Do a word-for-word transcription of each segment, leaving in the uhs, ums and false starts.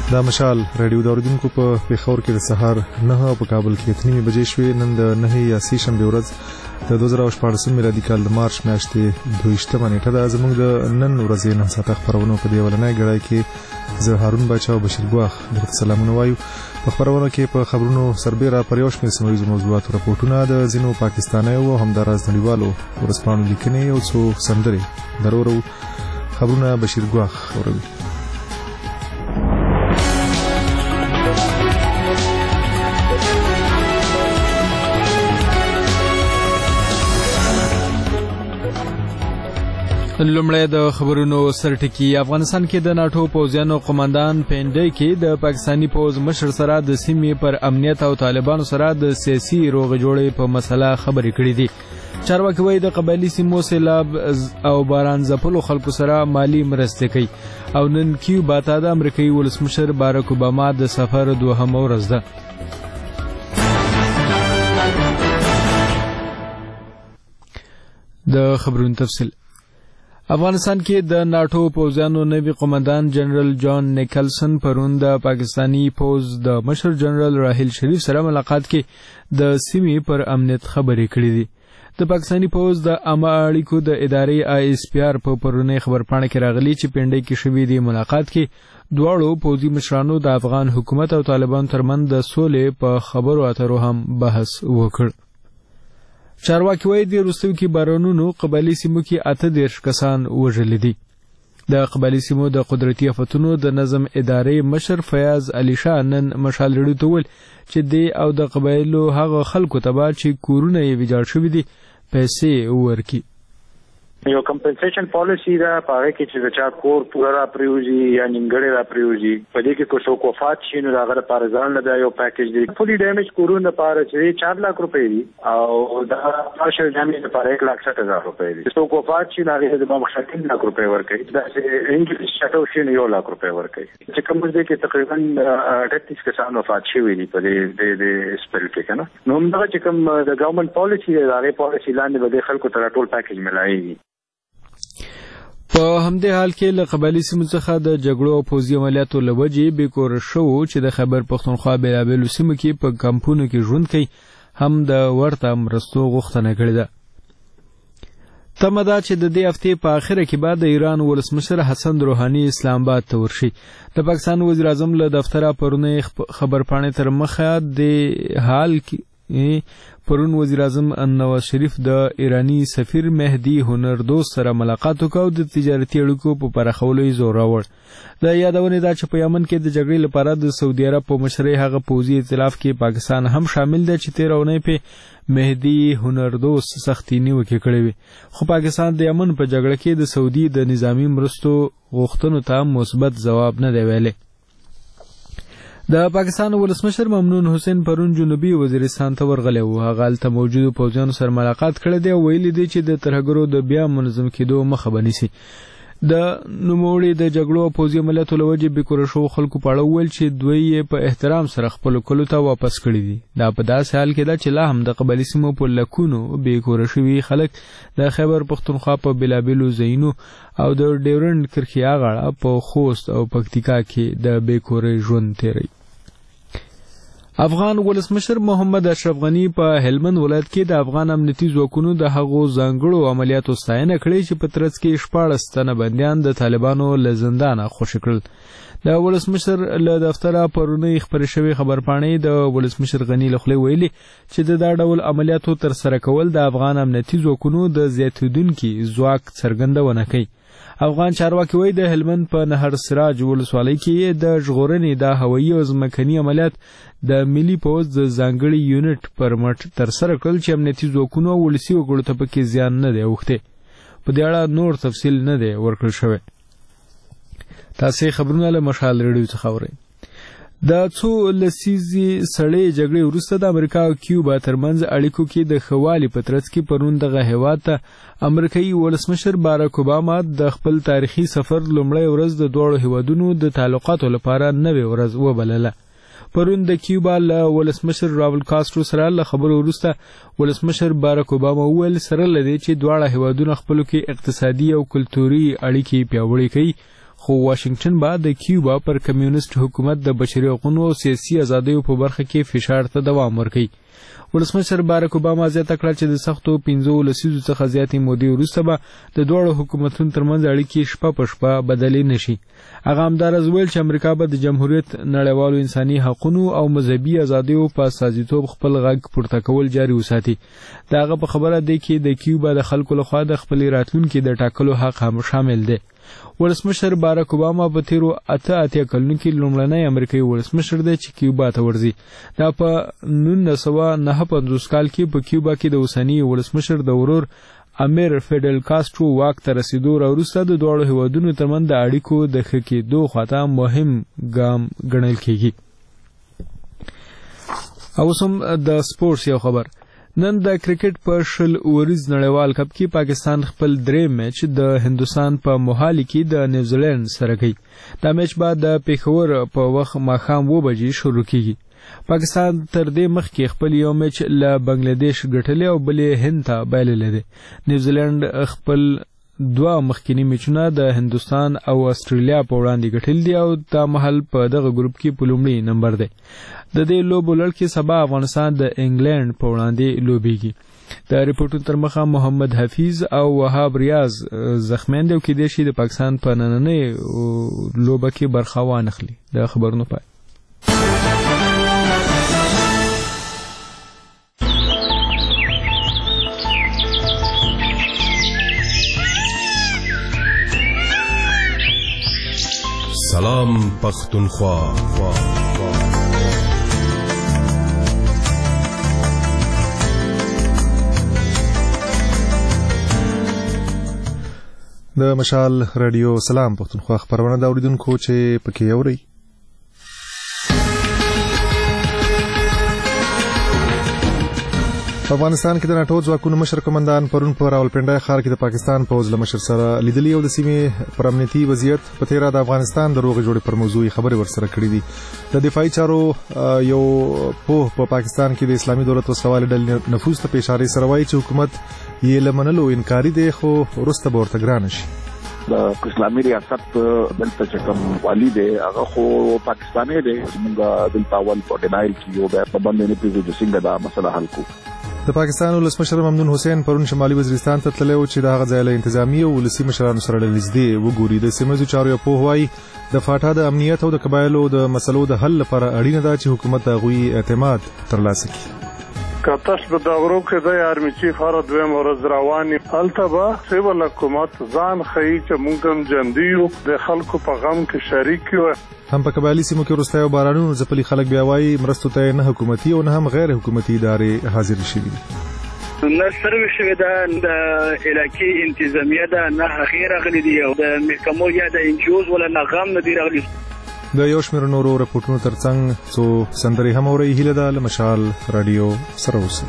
دا مشال رادیو د اوریدونکو په پیښور کې د سهار نه په کابل کې اتنی بجې شوې. نن د نه یا سې شنبه ورځ د دوه زره شپږ میلادي کال د مارچ میاشتې دویشتمه نیټه ده. زموږ د نن ورځې نه ساعت خبرونه په دی ولنۍ غړای کې زه هارون بچا او بشیر ګواخ درته سلامونه وایو. په خبرونه کې په خبرونو سربېره پر یو شمېر سیمه ییزو موضوعاتو راپورټونه د ځینو پاکستانیو او همداراز نړیوالو ورځپاڼو لیکنې او څو سندرې درورو. خبرونه بشیر ګواخ اوروي. لومړی د خبرونو سرټکی. افغانستان کې د ناتو پوځیانو قوماندان پینډای کې د پاکستانی پوز مشر سره د سیمې پر امنیت او طالبانو سره د سیاسي روغ جوړې په مسله خبرې کړې دي. چارواکي وایي د قبایلي سیمو سیلاب او باران ځپلو خلکو سره مالی مرستې کوي. او نن کیوبا ته د امریکایي ولسمشر باراک اوباما د سفر دوهمه ورځ ده. د خبرونو تفصیل. افغانستان کې د ناتو پوځیانو نوي قوماندان جنرال جان نیکلسن پرون د پاکستانی پوز د مشر جنرال راحیل شریف سره ملاقات کې د سیمې پر امنیت خبرې کړې دي. د پاکستانی پوز د عامه اړیکو د ادارې آی اس پی آر په پرونی خبرپاڼه کې راغلي چې پینډای کې شوې دی ملاقات کې دواړو پوځي مشرانو د افغان حکومت او طالبان ترمنځ د سولې په خبرو اترو هم بحث وکړ. چارواکي وایي د وروستیو کې بارانونو قبایلي سیمو کې اته دېرش کسان وژلي دي. د قبایلي سیمو د قدرتي آفتونو د نظم ادارې مشر فیاض علي شاه نن مشال رډیو ته وویل چې دی او د قبایلو هغه خلکو ته به چې کورونه یې ویجاړ شوي دي پیسې ورکړي. یو کمپنسیشن پالیسی دا پاره کې چې د چا کور پورا را پریوزي یا نیمګړی را پریوزي په دې کې کو څوک وفات شي نو هغه لپاره ځان له یو پیکیج دی. فولي ډیمیج کورونه لپاره چې چار لک روپۍ دي او دا پارشل ډیمیج لپاره یک لک شپږ هزار روپۍ دي. څوک وفات شي نو هغه د مخکې لک روپۍ ورکړي. دا چې انګلیش شټو شي نو یو لک روپۍ ورکړي. چې کوم ځای کې تقریبا اٹھتیس کسان وفات شوي دي په دې د سپیل کې کنه. نو موږ چې کوم د ګورنمنت پالیسی دی هغه پالیسی لاندې به خلکو ته ټول پیکیج ملایي. په همدې حال کې له قبایلي سیمو څخه د جګړو او پوځي عملیاتو له وجې بېکوره شوو چې د خیبر پښتونخوا بېلابېلو سیمو کې په کمپونو کې ژوند کوي هم د ورته مرستو غوښتنه کړې ده. تمه ده چې د دې هفتې په آخره کې به د ایران ولسمشر حسن روحاني اسلام آباد ته ورشي. د پاکستان وزیر اعظم له دفتره پرونی خبرپاڼې تر مخه د حال کې پرون وزیر اعظم نواز شریف د ایرانی سفیر مهدی هنردوست سره ملاقات وکړ او د تجارتي اړیکو په پراخولو یې زور راوړ. د یادونې ده چې په یمن کې د جګړې لپاره د سعودي عرب په مشرۍ هغه پوځي ائتلاف کې پاکستان هم شامل دی چې تېره اونۍ په مهدی هنردوست سختې نیوکې کړې وې. خو پاکستان د یمن په جګړه کې د سعودي د نظامی مرستو غوښتنو ته مثبت ځواب نه دی ویلی. د پاکستان ولسمشر ممنون حسین پرون جنوبي وزیرستان ته ورغلی و. هغه هلته موجودو پوځیانو سره ملاقات کړی دی او ویلي دی چې د ترهګرو د بیا منظم کېدو مخه به نیسي. د نوموړي د جګړو او پوځي عملیاتو له وجې بېکوره شوو خلکو په اړه وویل چې دوی یې په احترام سره خپلو کلو ته واپس کړي دي. دا په داسې حال کې ده چې لا هم د قبایلي سیمو په لکونو بېکوره شوي خلک د خیبر پښتونخوا په بېلابېلو ځایونو او د ډیورنډ کرښې غاړه په خوست او پکتیکا کې د بېکورۍ ژوند تېروي. افغان ولسمشر محمد اشرف غنی په هلمند ولایت کې د افغان امنیتي ځواکونو د هغو ځانګړو عملیاتو ستاینه کړې چې په ترڅ کې شپاړس تنه بندیان د طالبانو له زندانه خوشي کړل. د ولسمشر له دفتره پرونی خبرې شوې خبرپاڼې د ولسمشر غنی له خولې ویلي چې د دا ډول عملیاتو ترسره کول د افغان امنیتي ځواکونو د زیاتېدونکي ځواک څرګندونه کوي. افغان چارواکي وایي د هلمند په نهر سراج ولسوالۍ کې د ژغورنې د هوایي او ځمکني عملیات د ملي پوځ د ځانګړي یونټ پر مټ ترسره کړل چې امنیتي ځواکونو او ولسي وګړو ته پکې زیان نه دی اوښتی. په دې اړه نور تفصیل نه دی ورکړل شوی. تاسې خبرونه له مشال رډیو څخه اورئ. د څو لسیزې سړې جګړې وروسته د امریکا او کیوبا ترمنځ اړیکو کې د ښه والي په ترڅ کې پرون دغه هېواد ته امریکایي ولسمشر باراک اوباما د خپل تاریخي سفر لومړۍ ورځ د دواړو هېوادونو د تعلقاتو لپاره نوې ورځ وبلله. پرون د کیوبا له ولسمشر راول کاسترو سره له خبرو وروسته ولسمشر باراک اوباما وویل سره له دې چې دواړه هېوادونه خپلو کې اقتصادي او کلتوري اړیکې پیاوړې کوي خو واشنگټن به د کیوبا پر کمیونست حکومت د بشري حقوقو او سیاسي ازادیو په برخه کې فشار ته دوام ورکوي. ولسمشر باراک اوباما زیاته کړه چې د سختو پنځو لسیزو څخه زیاتې مودې وروسته به د دواړو حکومتونو ترمنځ اړیکې شپه په شپه بدلې نشي. هغه همداراز ویل چې امریکا به د جمهوریت نړیوالو انساني حقوقو او مذهبي ازادیو په استازیتوب خپل غږ پورته کول جاري وساتي. د هغه په خبره دی کې د کیوبا د خلکو لخوا د خپلې راتلونکي د ټاکلو حق هم شامل دی. ولسمشر باراک اوباما په تیرو اته اتیا کلونو کې لومړنی امریکایي ولسمشر دی چې کیوبا ته ورځي. دا په نولس سوه نهه پنځوس کال کې په کیوبا کې د اوسني ولسمشر د ورور امیر فیډل کاسترو واک ته رسیدو وروسته د دواړو هیوادونو ترمنځ د اړیکو د ښه کېدو خواته مهم ګام ګڼل کېږي. اوس هم د سپورټس یو خبر. نن د کرکټ په شل اوریز نړیوال کپ کې پاکستان خپل درې میچ د هندوستان په موهالي کې د نیوزیلند سره کوي. دا میچ به د پیښور په وخت ماښام اوه بجې شروع کیږي. پاکستان تر دې مخکې خپل یو میچ له بنگلاديش ګټلی او بل یې هند ته بایللی دی. نیوزیلند خپل دوه مخکینی میچونه د هندوستان او استرالیا په وړاندې ګټلي دي او دا مهال په دغه ګروپ کې په لومړي نمبر دی. د دې لوبو لړ کې سبا افغانستان د انګلند په وړاندې لوبیږي. د ریپورټونو تر مخه محمد حفیظ او وهاب ریاض زخمیان دي او کېدای شي د پاکستان په نننۍ لوبه کې برخه وانخلي. د خبرونو پای. سلام پختونخوا. د مشال رادیو سلام پختونخوا خبرونه دا اوریدونکو چې پکې اوري. په افغانستان کې د ناټو ځواکونو مشر قومندان پرون په راولپنډای ښار کې د پاکستان پوځ له مشر سره لیدلي او د سیمې پر امنیتي وضعیت په تیره د افغانستان د روغې جوړې پر موضوع خبرې ورسره کړې دي. د دفاعي چارو یو پوه په پاکستان کې د اسلامي دولت وسلوالې ډلې نفوذ ته په اشارې سره وایي چې حکومت یې له منلو انکاري دی خو وروسته به ورته ګرانه شي. د اسلامي ریاست دلته چې کوم والی دی هغه خو پاکستاني دی. موږ دلته اول په ډینایل کې یو د پابندۍ نه پیژو چې څنګه دا مسله حل کوو. د پاکستان ولسمشر ممنون حسین پرون شمالي وزیرستان ته تللی و چې د هغه ځای له انتظامی او ولسي مشرانو سره نږدې وګوري. د سیمه چارو په هوای د فاټا د امنیت او د قبایلو د مسلو د حل لپاره اړینه ده چې حکومت هغوی اعتماد ترلاسه کړي. کاتاش به دا غرو کې د آرمي چیف هر دویم ورځ رواني التبا سیول حکومت ځان خي چې موږ هم جندیو د خلکو په غم کې شریک یو. هم په قبایلی سیمو کې وروسته او بارانونو ځپلي خلک بیا وایي مرستو ته نه حکومتي او نه هم غیر حکومتي ادارې حاضر شوي دي. نه سروي شوی دا د علاقې انتظامیه ده نه غیر غلي دي او د محکمو یا د انجوز ولا نه غم نه دی راغلي. د یو شمېر نورو رپورټونو ترڅنګ څو سندرې هم اورئ. هیله ده له مشال رادیو سره اوسئ.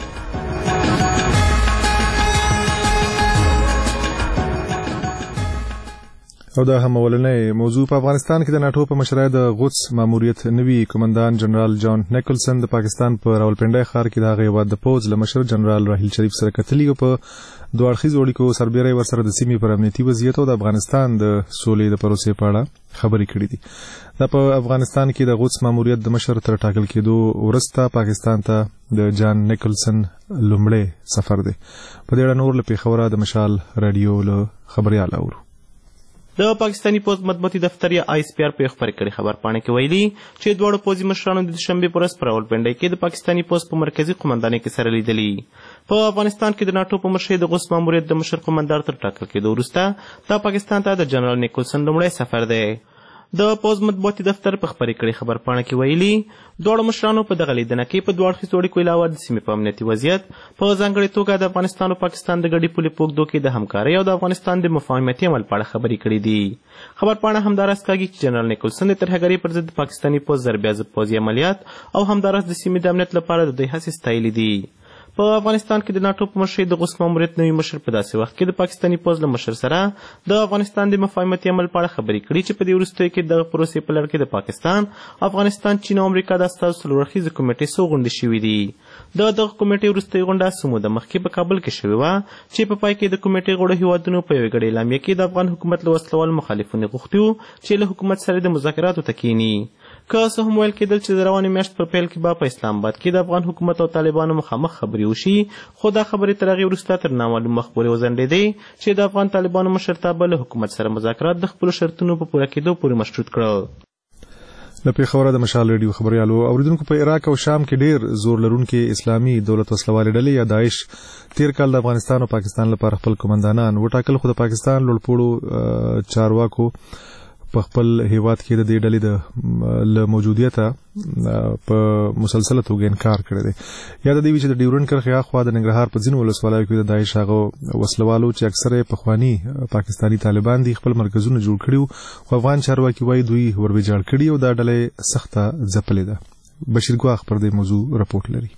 او دا هم ولنې موضوع په افغانستان کې د ناټو په مشرۍ د غوڅ ماموریت نوي قومندان جنرال جان نیکلسن د پاکستان په راولپنډای ښار کې د هغه هیواد د پوځ له مشر جنرال راحیل شریف سره کتلي او په دوه اړخیزو اړیکو سربیرۍ ورسره د سیمې پر امنیتي وضعیت او د افغانستان د سولې د پروسې په اړه خبرې کړې دي. دا په افغانستان کې د غوڅ ماموریت د مشر تر ټاکل کېدو وروسته پاکستان ته د جان نیکلسن لومړی سفر دی. په دې اړه نور له پیښوره د مشال رادیو له خبريال اورو. د پاکستاني پوز مطبوعاتي دفتر یا آی اس پی آر په خبر کړي خبر پاڼه کې ویلي چې دوه پوزي مشرانو د شنبه پر ورځ پر راولپنډای کې د پاکستاني پوز په مرکزی قومندانۍ کې سره لیدلي. په افغانستان کې د ناټو په مشرۍ د غوث ماموریت د مشر قومندان تر ټاکل کېدو وروسته د پاکستان ته د جنرال نیکلسن لومړی سفر دی. د پوز مطبوعاتي دفتر په خبرې کړي خبر پاڼه کې ویلي دوه مشرانو په دغه لیدنه کې په دوه اړخیزو اړیکو علاوه د سیمې په امنیتي وضعیت په ځانګړې توګه د افغانستان او پاکستان د ګډې پولې په اوږدو کې د همکارۍ او د افغانستان د مفاهمتي عمل په اړه خبرې کړي دي. خبر پاڼه همداراز کاږي چې جنرال نیکلسن د ترهګرۍ پر ضد پاکستاني پوز ضربیازب پوځي عملیات او همداراز د سیمې د امنیت لپاره د دوی هڅې ستایلې دي. په افغانستان کې د ناټو په مشرۍ د غوث ماموریت نوي مشر په داسې وخت کې د پاکستاني پوز له مشر سره د افغانستان د مفاهمتي عمل په اړه خبرې کړي چې په دې وروستیو کې دغه پروسې په لړ کې د پاکستان، افغانستان، چین او امریکا د استازو څلور اړخیزې کمیټې څو غونډې شوي دي. د دغه کمیټې وروستۍ غونډه څه موده مخکې په کابل کې شوې وه چې په پای کې د کمیټې غړو هیوادونو په یوې ګډې اعلامیه کې د افغان حکومت له وسلوال مخالفینو غوښتي وو چې له حکومت سره د مذاکراتو ته کښېني. که څه هم ویل کېدل چې د روانې میاشت په پیل کې به په اسلام آباد کې د افغان حکومت او طالبانو مخامخ خبرې وشي، خو دا خبرې تر هغې وروسته تر نامعلوم وخت پورې وځنډېدې چې د افغان طالبانو مشرتابه له حکومت سره مذاکرات د خپلو شرطونو په پوره کېدو پورې مشروط کړل. له پیښوره د مشال ریډیو خبريالو اوریدونکو په عراق او شام کې ډیر زور لرونکي اسلامي دولت وسلوالې ډلې یا داعش تیر کال د افغانستان او پاکستان لپاره خپل کمانډانان وټاکل، خو د پاکستان لوړپوړو چارواکو په خپل هیواد کې د دې ډلې د له موجودیت په مسلسله توګه انکار کړی دی. یا د دې وی چې د ډیورن کرښې اخوا د ننګرهار په ځینو ولسوالیو کې د داعش هغه وسلوالو چې اکثره پخوانی پاکستانی طالبان دي خپل مرکزونه جوړ کړي، خو افغان چارواکي وایي دوی وربجاړ کړي او دا ډلې سخته ځپلې ده. بشیر ګواخ پر دې موضوع رپورټ لري.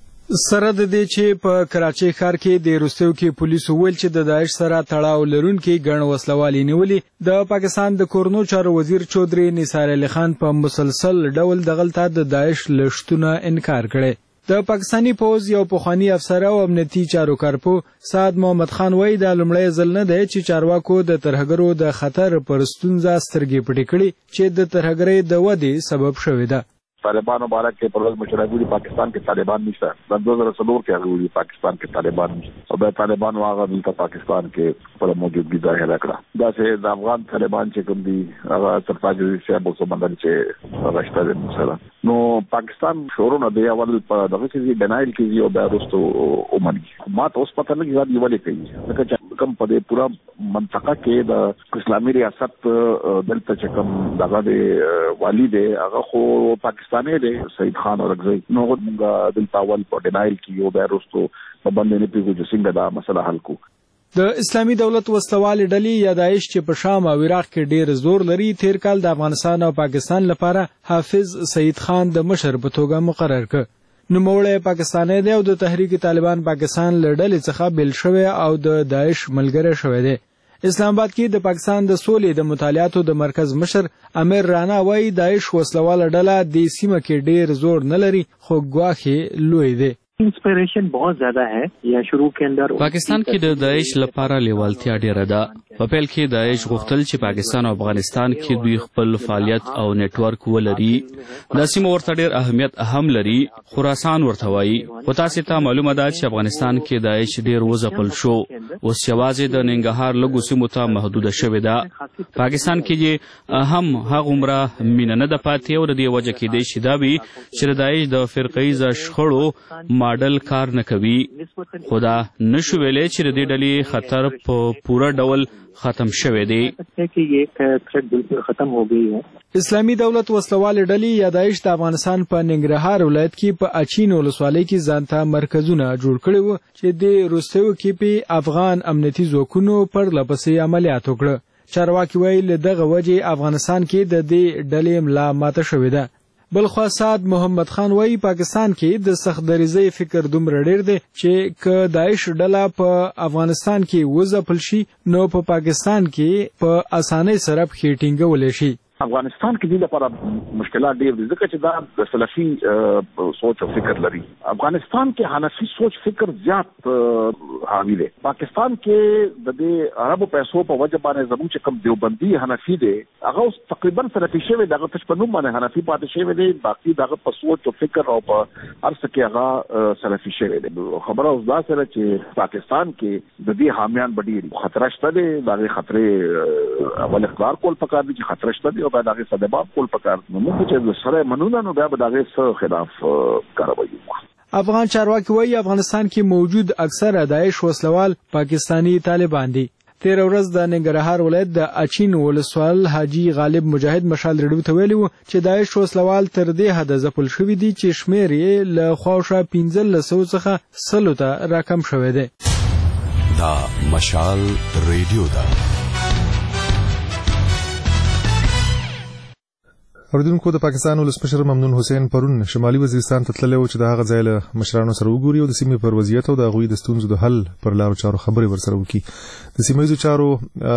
سره د دې چې په کراچۍ ښار کې د روسیو کې پولیسو ویل چې د داعش سره تړاو لرونکي ګڼ وسلوالې نیولي، د پاکستان د کورنو چارو وزیر چودري نثار علي خان په مسلسل ډول دغلته د داعش له شتونه انکار کړی. د پاکستانی پوز یو پخوانی افسر او امنیتي چارو کارپو سعد محمد خان وایي دا لومړی ځل نه دی چې چارواکو د ترهګرو د خطر پر ستونزه سترګې پټې کړي چې د ترهګرۍ د ودې سبب شوې ده. طالبان مبارک کے پروز مشرعی پاکستان کے طالبان نشتا دو ہزار سلور کے اگوی پاکستان کے طالبان نشتا اور طالبان واغ ملتا پاکستان کے پر موجودگی ظاہر کرا دا سے افغان طالبان چکم دی سرتاج صاحب و سمندر چے رشتہ دے مثلا نو پاکستان شورون دے اول دغه چیزی ڈینائل کیږي او بیا رستو اومني ما ته اوس پته نه کیږي ولې کوي لکه کم په دې پورا منطقه کې د اسلامي ریاست دلته چکم دغه دی والی دی هغه خو پاکستاني دی سید خان اورګزئی نو موږ دلته اول په ډینایل کې یو بیا رستو په باندې نه پیږو چې څنګه دا مسله حل کو. د اسلامي دولت وسلوال ډلې یا داعش چې په شام او عراق کې ډیر زور لري تیر کال د افغانستان او پاکستان لپاره حافظ سید خان د مشر په توګه مقرر کړ. نوموړی پاکستانی دی او د تحریک طالبان پاکستان له ډلې څخه بیل شوی او د داعش ملګری شوی دی. اسلام آباد کې د پاکستان د سولې د مطالعاتو د مرکز مشر امیر رانا وایي داعش وسلواله ډله د سیمه کې ډیر زور نه لري خو ګواښ لوی دی. انسپیریشن بہت زیادہ ہے یا شروع کے اندر پاکستان کې د داعش لپاره لیوالتیا ډیره ده. په پیل کې داعش غوښتل چې پاکستان او افغانستان کې دوی خپل فعالیت او نیټورک ولري. دا سیمه ورته ډیر اهمیت هم لري. خراسان ورته وایي. خو تاسو ته معلومه ده چې افغانستان کې داعش ډیر وځپل شو. اوس یوازې د ننګرهار لږو سیمو ته محدوده شوې ده. پاکستان کې هم هغه عمره مینه نه ده پاتې او د دې وجه کې دی چې دا وي چې د داعش د فرقه‌ایزه شخړو ماډل کار نه کوي. خدا نشو ویلې چې د دې ډلې خطر په پوره ډول ختم شوی دی. اسلامي دولت وسلوال ډلې یا داعش د افغانستان په ننګرهار ولایت کې په اچین ولسوالۍ کې ځانته مرکزونه جوړ کړي وو چې د روسیو کې په افغان امنیتي ځواکونو پر لپسې عملیات وکړه. چارواکي وایي له دغه وجې افغانستان کې د دې ډلې ملا ماته شوې ده. بلخوا سعد محمد خان وایي پاکستان کې د سخت دریزۍ فکر دومره ډیر دی چې که داعش ډله په افغانستان کې وځپل شي نو په پا پاکستان کې په اسانۍ سره پښې ټینګولی شي. افغانستان کې د لپاره مشکلات ډیر دي ځکه چې دا د سلفي سوچ او فکر لري. افغانستان کې حنفي سوچ فکر زیات حاوی دی. پاکستان کې د دې عربو پیسو په وجه باندې زموږ چې کوم دیوبندي حنفي دی هغه اوس تقریبا سلفي شوی دی. هغه تش په نوم باندې حنفي پاتې شوی دی. باقي دغه په سوچ او فکر او په هر څه کې هغه سلفي شوی دی. خبره اوس دا سره چې پاکستان کې د دې حامیان بډیر خطر شته دی. دغه خطرې اول اقرار کول پکار دي چې خطر شته دی او دغه سبب کول پکار نو موږ چې سره منونه نو بیا به دغه سره خلاف کاروي. افغان چارواکي وایي افغانستان کې موجود اکثره داعش وسلوال پاکستانی طالبان دي. تیر ورځ د ننګرهار ولایت د اچین ولسوال حاجی غالب مجاهد مشال ریډیو ته ویلي وو چې داعش وسلوال تر دې حده ځپل شوي دي چې شمیر یې له خواوشا پنځه سوه څخه سلو ته راکم شوی دی. دا مشال ریډیو ده. اوریدونکو د پاکستان ولسمشر ممنون حسین پرون شمالي وزیرستان ته تللی و چې د هغه ځای له مشرانو سره وګوري او د سیمې پر وضعیت او د هغوی د ستونزو د حل پر لارو چارو خبرې ورسره وکړي. د سیمه ییزو چارو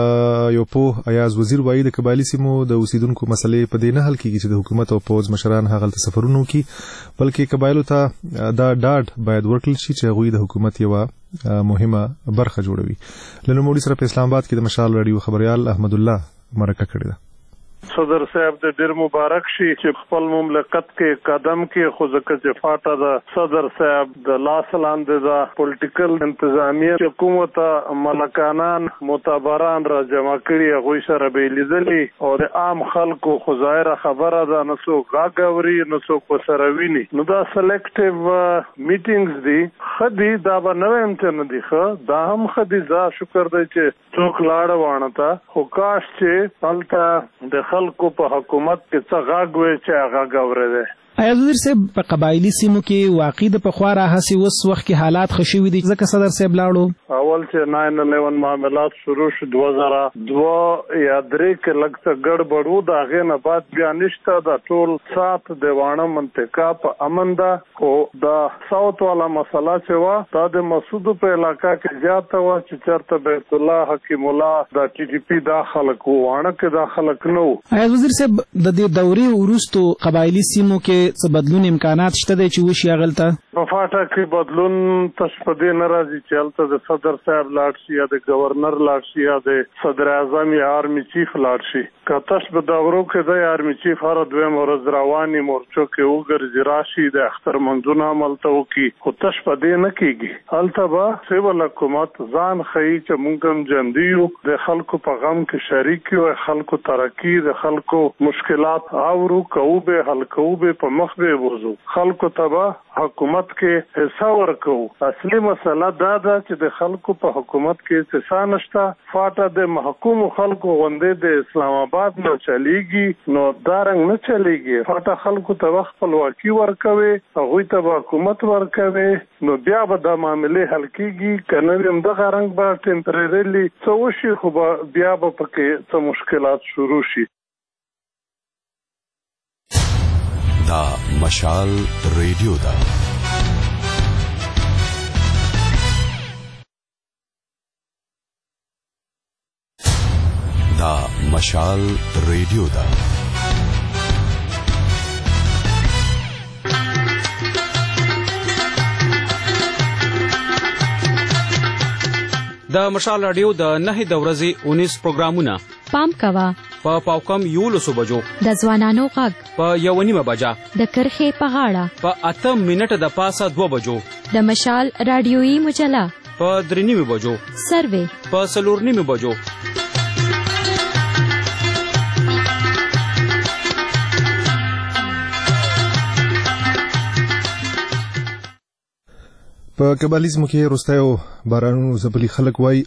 یو پوه ایاز وزیر وایي د قبایلي سیمو د اوسیدونکو مسلې په دې نه حل کیږي چې د حکومت او پوځ مشران هغلته سفرونه وکړي، بلکې قبایلو ته دا ډاډ باید ورکړل شي چې هغوی د حکومت یوه مهمه برخه جوړوي. له نوموړي سره په اسلام آباد کې د مشال راډیو خبريال احمد الله مرکه کړې ده. صدر صاحب د ډیر مبارک شي چې خپل مملکت کې قدم کې خو ځکه چې فاټه د صدر صاحب د لاس لاندې د پولیټیکل انتظامیه حکومت ملکانان معتبران را جمع کړي، هغوی سره به لیدلي او د عام خلکو خو ظاهره خبره ده نه څوک غږ اوري نه څوک ورسره ویني. نو دا سلیکټیو میټینګز دي ښه دي، دا به نه وایم چې نه دي ښه، دا هم ښه دي. زه شکر دی چې څوک لاړه واڼه ته، خو کاش چې هلته د خلکو په حکومت کې څه غږ وي چې هغه غږ اورېدی. ایاز وزیر صاحب په قبایلی سیمو کې واقع د پخوا راهسې اوس وخت کې حالات ښه شوي دي ځکه صدر صاحب لاړو؟ اول چې ناین الیون معاملات شروع شو دوه زره دوه یا درې کې لږ څه ګډوډ و، د هغې نه بعد بیا نشته. د ټول سات د واڼه منطقه په امن ده، خو د ساوت والا مسله چې وه دا د مسودو په علاقه کې زیاته وه چې چېرته بیت الله حکیم الله د ټي ټي پي دا خلک و، واڼه کې دا خلک نه وو. ایاز وزیر صاحب د دې دورې وروستو قبایلی سیمو کې څه بدلون امکانات شته دی چې وشي هغلته؟ په فاټه کې بدلون تش په دې نه راځي چې هلته د صدر صاحب لاړ شي یا د ګورنر لاړ شي یا د صدر اعظم یا آرمي چیف لاړ شي. که تش په دورو کې دی آرمي چیف هره دویم ورځ رواني مورچو کې وګرځي راشي د اختر منځونه هملته وکړي، خو تش په دې نه کېږي. هلته به سیول حکومت ځان ښیي چې موږ هم ژوندي یو، د خلکو په غم کې شریک یو، خلکو ترقي د خلکو مشکلات اورو، کوو به حل کوو به په مخ به وځو، خلکو ته به حکومت کې حصہ ورکو. اصلي مسله دا ده چې د خلکو په حکومت کې حصہ نشته. فاټه د محکوم خلکو غوندې د اسلام آباد نه چلیږي، نو دا رنګ نه چلیږي. فاټه خلکو ته خپلواکي ورکوي، هغوی ته به حکومت ورکوي، نو بیا به دا معاملې حل کېږي. که نه وي همدغه رنګ به ټمپررلي څه وشي، خو بیا به پکې څه مشکلات شروع شي. دا مشال ریډیو ده. دا مشال ریډیو ده. د مشال رادیو د نهي د ورځې اونیس پروګرامونه پام کوا په پاوکم یولسو بجو، د ځوانانو غږ په یو نیمه بجه، د کرخې په غاړه په اته منټه د پاسه دوه بجو، د مشال رادیويي مجله په درې نیمه بجو، سروې په څلور نیمه بجو. په قبایلیزمو کې وروستیو بارانونو ځپلي خلک وایي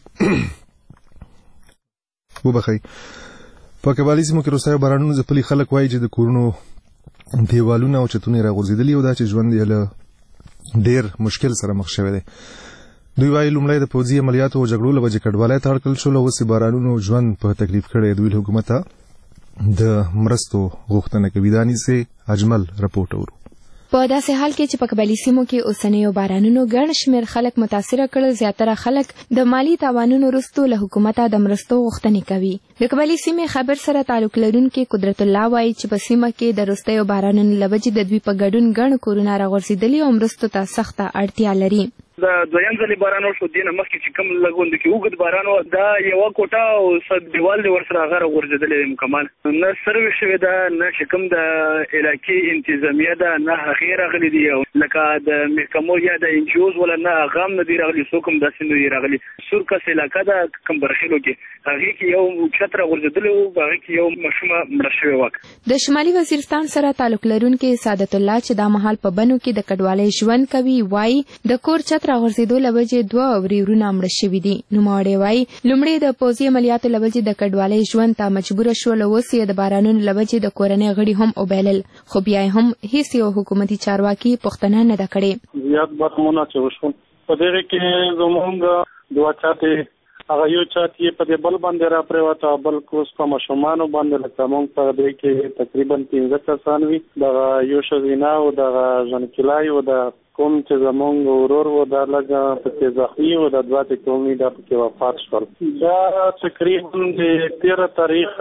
وبخئ په قبایلیزمو کې وروستیو بارانونو ځپلي خلک وایي چې د کورونو دیوالونه او چتونه راغورځېدلي او دا چې ژوند یې له ډېر مشکل سره مخ شوی دی. دوی وایي لومړی د پوځي عملیاتو او جګړو له وجې کډوالی ته اړ کړل شول او اوس یې بارانونو ژوند په تکلیف کړی. دوی له حکومته د مرستو غوښتنه کوي. دا نیسې اجمل رپورټ اورو. په داسې حال کې چې په قبایلي سیمو کې اوسنیو بارانونو ګڼ شمېر خلک متاثره کړل، زیاتره خلک د مالی تاوانونو وروسته له حکومته د مرستو غوښتنې کوي. د قبایلي سیمې خبر سره تعلق لرونکي قدرت الله وایي چې په سیمه کې د وروستیو بارانونو له وجې د دوی په ګډون ګڼ کورونه راغورځېدلي او مرستو ته سخته اړتیا لري. د دویم ځلې باران وشو، دې نه مخکې چې کوم لږ کې اوږد باران و، دا یوه کوټه او څه دیوال دی ورسره هغه راغورځېدلی دی مکمل. نه سروې شوې ده، نه چې کوم د علاقې انتظامیه ده، نه هغې راغلي دي، لکه د محکمو یا د ان جي اوز ولا نه هغه هم نه دي راغلي، څوک هم داسې نه دي راغلي. سورکس علاقه ده کوم برخیلو کې، هغې کې یو چت راغورځېدلی و، هغې کې یو ماشومه مړه شوې وه. د شمالي وزیرستان سره تعلق لرونکي سعادت الله چې دا مهال په بنو کې د کډوالۍ ژوند کوي وایي د کور چت راغورځېدو له وجې دوه ورېورونه مړه شوي دي. نوموړی وایي لومړی د پوځي عملیاتو له وجې د کډوالۍ ژوند ته مجبوره شول، اوس یې د بارانونو له وجې د کورنۍ غړي هم وبایلل، خو بیا هم هیڅ یو حکومتي چارواکي پوښتنه نه ده کړې. زیات بارانونه چې وشول په دغې کې زموږ دوه چتې هغه یو چات یې په دې بل باندې را پریوته بل کوس په مشمانو باندې لکه مونږ په دې کې تقریبا پنځه کسان وي د یو شوینا او د ژنکلای او د کوم چې زمونږ ورور و دا لږه پکې زخمي و د دوه کومې دا پکې وفات شول. دا تقریبا د تیره تاریخ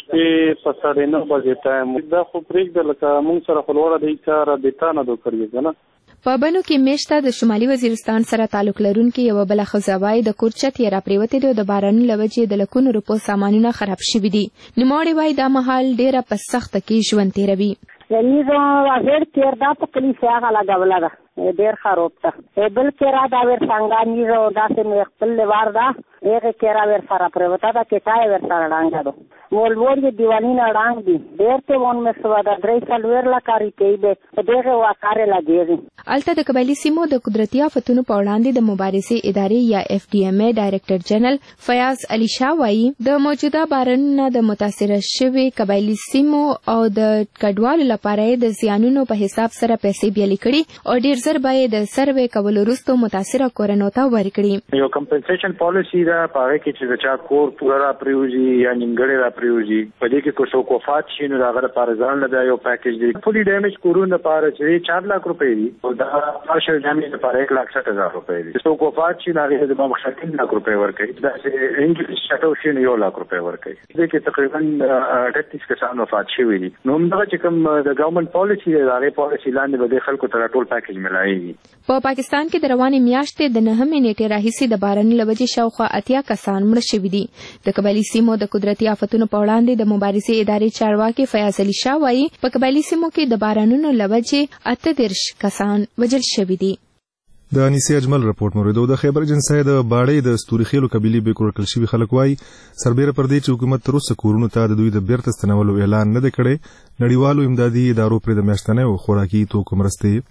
شپې په ساړه نه بجې ټایم دا خو پرېږده لکه مونږ سره خو لوړه دی کار د تا نه دو کړی که نه. په بنو کې میشته د شمالي وزیرستان سره تعلق لرونکي یوه بله ښځه وایي د کور چت یې راپرېوتې دی او د بارانونو له وجې د لکونو روپو سامانونه خراب شوي دي. نوموړې وایي دا مهال ډېره په سخته کې ژوند تېروي. زميزو وزیر تیر دا په کلیسا غلا غولا ده ډېر خراب ده بل کې را دا ور څنګه نیزو دا سم خپل لوار ده هغه کې را ور سره پروتا دا کې تای ور سره ډانګا ده مول ور دي دیوانی نه ډانګ دي ډېر ته ون مې سوا دا درې سال ور لا کاری کوي به دغه واکاره لګي. الته د قبایلی سیمو د قدرتي آفتونو په وړاندې د مبارزې ادارې یا اف ډي ام ای ډایرکټر جنرال فیاض علي شاه وایي د موجوده بارانونو د متاثره شوي قبایلی سیمو او د کډوالو لپاره د زیانونو په حساب سره پیسې بیلې کړي او ډېر زر باید د سروې کولو وروسته متاثره کورنو ته ورکړي. یو کمپنسیشن پالیسی دا پاره کې چې چا کور پورا را پریوزي یا نیمګړی را پریوزي په دې کې کو څوک وفات شي نو دا غره پر ځان نه دا یو پیکیج دی. فولي ډیمیج کورونه لپاره چې چار لک روپۍ دي او دا پارشل ډیمیج لپاره یک لک شصت هزار روپۍ دي. څوک وفات شي هغه د مخکې لک روپۍ ورکړي دا چې انګلیش شټو شي نو یو لک روپۍ ورکړي. دې کې تقریبا اٹھتیس کسان وفات شوي دي. نو موږ چې کوم د ګورنمنت پالیسی دی دا پالیسی لاندې به خلکو ته ټول پیکیج ملایي. په پاکستان کې د روانې میاشتې د نهمې نیټې راهیسې د باران له وجې شاوخوا اتیا کسان مړه شوي دي. د قبایلي سیمو د قدرتي آفتونو په وړاندې د مبارزې ادارې چارواکي فیاض علي شاه وایي په قبایلي سیمو کې د بارانونو له وجې اته دېرش کسان وژل شوي دي. د انیسي اجمل رپورټ موریدو د خیبر جنسای د باړې د ستوري خېلو قبيلې به کول کل شوی خلک وای سربېره پر دې چې حکومت تر اوسه کورونو ته د دوی د بیرته ستنولو اعلان نه کړي. نړیوالو امدادي ادارو پر د میاشتنه او خوراکي توکو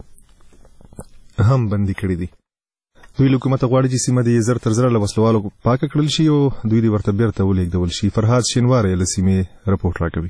مرستې هم بندي کړې دي. دوی حکومت غواړي چې سیمه د زر تر زر له وسلوالو پاک کړل شي او دوی د ورته بیرته ولېږدول شي. فرهاد شینوار له سیمې رپورټ راکوي.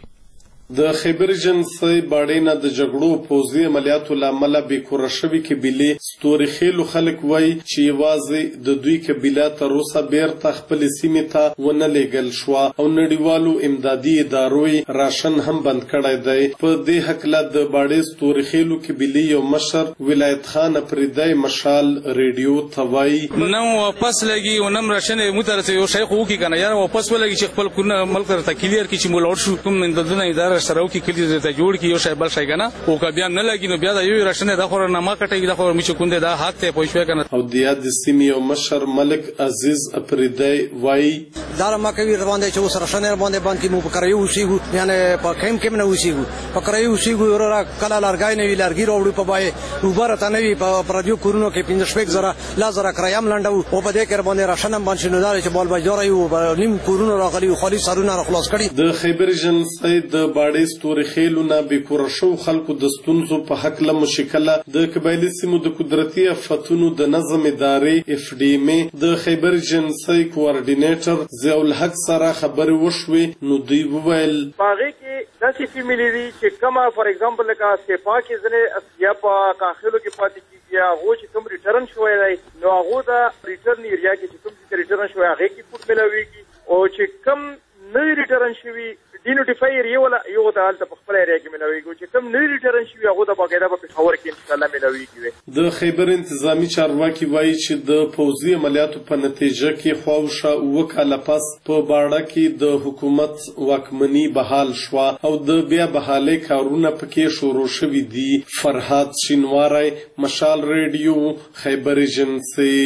د خیبر جنسي باړې نه د جګړو پوځي عملیاتو لامل به کور شوی قبيله ستوري خېلو خلک وای چې یوازې د دوی قبيله تر اوسه بیرته خپل سیمه ته ونه لېږل شو او نړیوالو امدادي ادارو راشن هم بند کړی دی. په دې حق له د باړې ستوري خېلو قبيله یو مشر ولایت خان پردای مشال ریډیو توای نو واپس لګي او نم راشن مترسه یو شیخ وو کی کنه یاره واپس ولګي چې خپل کونه ملک ته کلیر کی چې مول اور شو کوم اندونه اداره سره او کې کلی ته جوړ کی یو شی بل شي کنه او که بیا نه لګي نو بیا دا یو راشنه د خور نه ما کټي د خور میچ کونده دا حق ته پوښوي کنه. او د یاد سیمې او مشر ملک عزیز اپریدای وای دا ما کوي روان دي چې اوس راشنه باندې باندې مو پکړیو شي یعنی په کیم کیم نه وسی پکړیو شي ورا کله لارګای نه وی لارګي وروړي په بای وبره ته نه وی په پردیو کورونو کې پنځه شپږ زره لازر کریم لنډو او په دې کې باندې راشنه باندې نو دار چې بول بجور یو نیم کورونو راغلي خالي سرونه خلاص کړي. د خیبر جنسي د باړې ستوري خېلو نه به کور شو خلکو د ستونزو په حق له مشکله د قبایلی سیمو د قدرتي آفتونو د نظم ادارې اف ډي ام د خیبر جنسي کوارډینیټر ضیاء الحق سره خبرې وشوې نو دوی وویل باغې کې داسې فیملی دي چې کما فار ایگزامپل لکه سپا کې ځنې یا په کاخلو کې پاتې کیږي هغه چې کوم ریټرن شوی دی نو هغه د ریټرن ایریا کې چې کوم چې ریټرن شوی هغه کې فوټ ملويږي او چې کوم نه ریټرن شوی ډي نوټیفایر یو ولا یو د حالت په خپل ایریا کې ملويږي چې کوم نه ریټرن شوی هغه د باقاعده په خبر کې ان شاء الله ملويږي. د خیبر انتظامی چارواکي وایي چې د پوځي عملیاتو په نتیجه کې خواوشا وکاله پس په باړه کې د حکومت واکمنی بحال شو او د بیا بحالي کارونه پکې شروع شوي دي. فرهاد شینواری مشال ریډیو خیبر جنسي.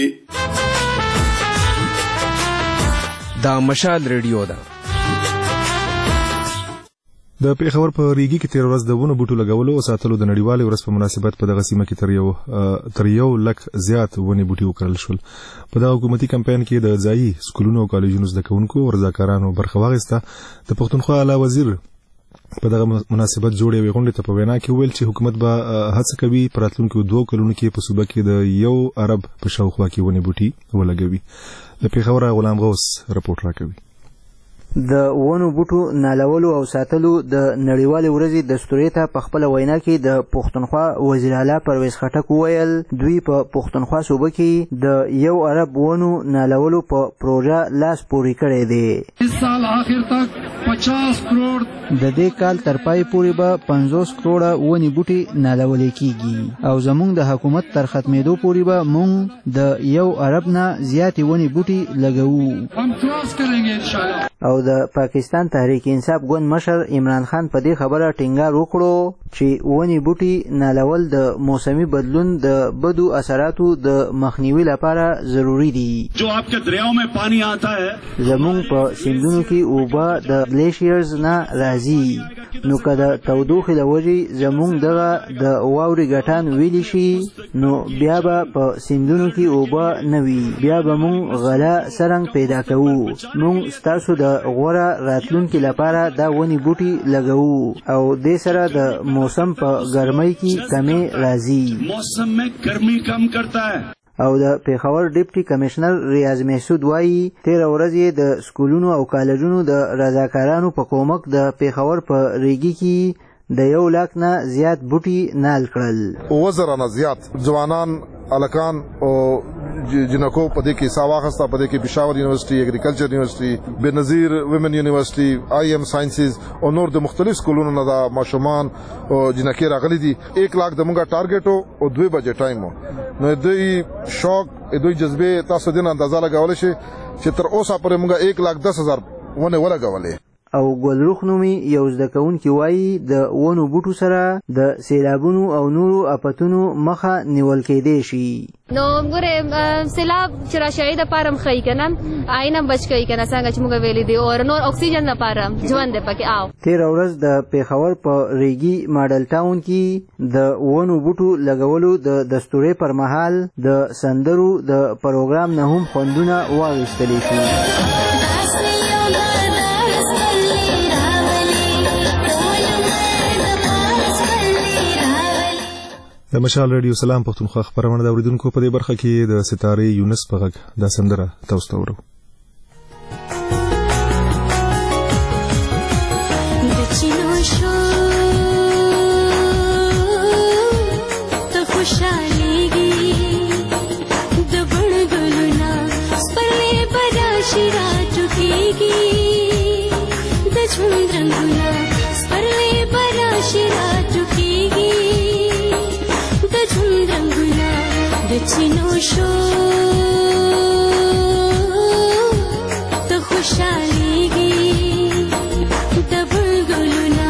دا مشال ریډیو ده. د پیښور په ریګي کې تیر ورځ د ونو بوټو لګولو او ساتلو د نړیوالې ورځ په مناسبت په دغه سیمه کې تر یو تر یو لک زیات ونې بوټي وکرل شول. په دغه حکومتي کمپاین کې د ځایي سکولونو او کالجونو زده کوونکو او رضاکارانو برخه واخیسته. د پښتونخوا اعلی وزیر په دغه مناسبت جوړې وي غونډې ته په وینا کې ویل چې حکومت به هڅه کوي په راتلونکو دوه کلونو کې په صوبه کې د یو ارب په شاوخوا کې ونې بوټي ولګوي. له پیښور غلام غوث رپورټ راکوي. د ونو بوټو نالولو او ساتلو د نړیوالې ورځې دستورې ته په خپله وینا کې د پښتونخوا وزیر اعلی پرویز خټک وویل دوی په پښتونخوا صوبه کې د یو ارب ونو نالولو په پروژه لاس پورې کړی دی. اس سال آخر تک پچاس کروڑ د دې کال تر پای پورې به پنځوس کروڑه ونې بوټي نالولې کیږي او زموږ د حکومت تر ختمېدو پورې به موږ د یو ارب نه زیاتې ونې بوټي لګوو. ہم کراس کریں گے انشاءاللہ. او د پاکستان تحریک انصاف ګوند مشر عمران خان په دې خبره ټینګار وکړو چې ونې بوټي نالول د موسمي بدلون د بدو اثراتو د مخنیوي لپاره ضروری دي. جو آپ کے دریاؤں میں پانی آتا ہے زموږ په سیندونو کې اوبه د ګلیشیرز نه راځي نو که د تودوخې له وجې زموږ دغه د واورې ګټان ویلی شي نو بیا به په سیندونو کې اوبه نه وي بیا به موږ غله سرنګ پیدا کوو. موږ ستاسو د غوره راتلونکي لپاره دا ونې بوټي لګوو او دې سره د موسم په ګرمۍ کې کمې راځي. موسم میں گرمی کم کرتا ہے. او د پیښور ډیپټي کمشنر ریاض محسود وایي تیره ورځ یې د سکولونو او کالجونو د رضاکارانو په کومک د پیښور په ریګي کې د یو لاک نه زیات بوټي نال کړل. اووه زره نه زیات ځوانان الکان او جنکو په دې کې حصہ واخیسته. په دې کې پېښور یونیورسټي اګریکلچر یونیورسټي بېنظیر ویمن یونیورسټي آی ایم ساینسز او نور د مختلف سکولونو نه د ماشومان او جنکې راغلي دي. ایک لاک د موږ ټارګېټ او دوی بجې ټایم نو دوی شوق دوی جذبې تاسو دې اندازه لګولی شي چې تر اوسه پورې موږ ایک لاک دس هزار ونې ولګولې. او ګلرخ نومي یو زده کوونکی وایي د ونو بوټو سره د سیلابونو او نورو افتونو مخه نیول کېدی شي. نو ګوره سیلاب چې راشي د پاره مخې کنه آینه بچ کوي کنه څنګه چې موږ ویلي دي او نور اکسیجن لپاره ژوند پکې آو. تیر ورځ د پیښور په ریګي ماډل ټاون کې د ونو بوټو لګولو د دستورې پر مهال د سندرو د پروګرام نه هم خوندونه واغېستلی شو. د مشال رادیو سلام پښتونخوا خبرونه د اوریدونکو په دې برخه کې د ستارې یونس په غږ د سندره تاسو ته ورو. چینو شو ته خوشالېږي د بلګلونه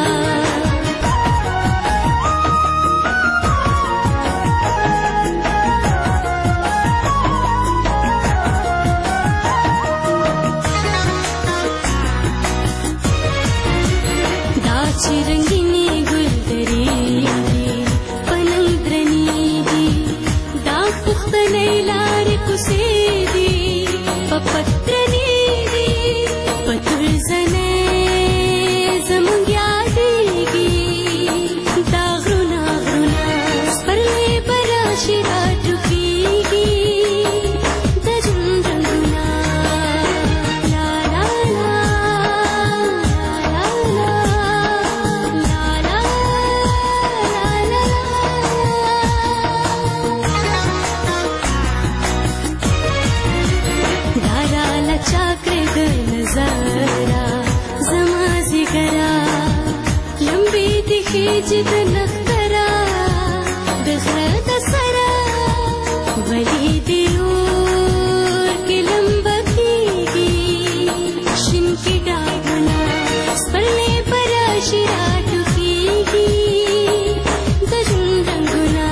دا چې رنګینې ګلدرې پننګ درنې دي دا پختنې لارې کوڅې دي په پترنې دي په ترزنې زموږ یادېږي دا غرونه غرونه سپرلې به راشي راټوکېږي د ژوند رنګونه لا لا لا لا لا لا لا لا دارا لچاکر د نظارا زما زګرا لمبي دي خېج د نخترا د غره د سرا ولی دی اور کې لمبکیږي شین کې ډاګونه سپرلې پراشي راټوکېږي د ژوند رنګونه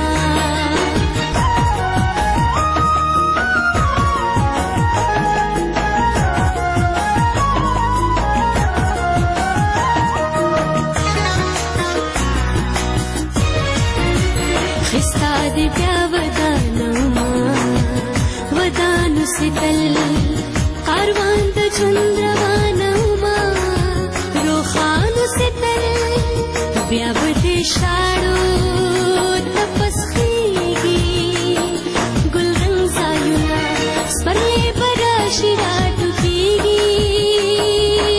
خستا دی بیا ودانوما ودانو ستل کاروان د ژوند روانوما روخانو ستل بیا ودې شاړو تپس خېږي ګل رنګ ځایونه سپرلې به راشي راټوکېږي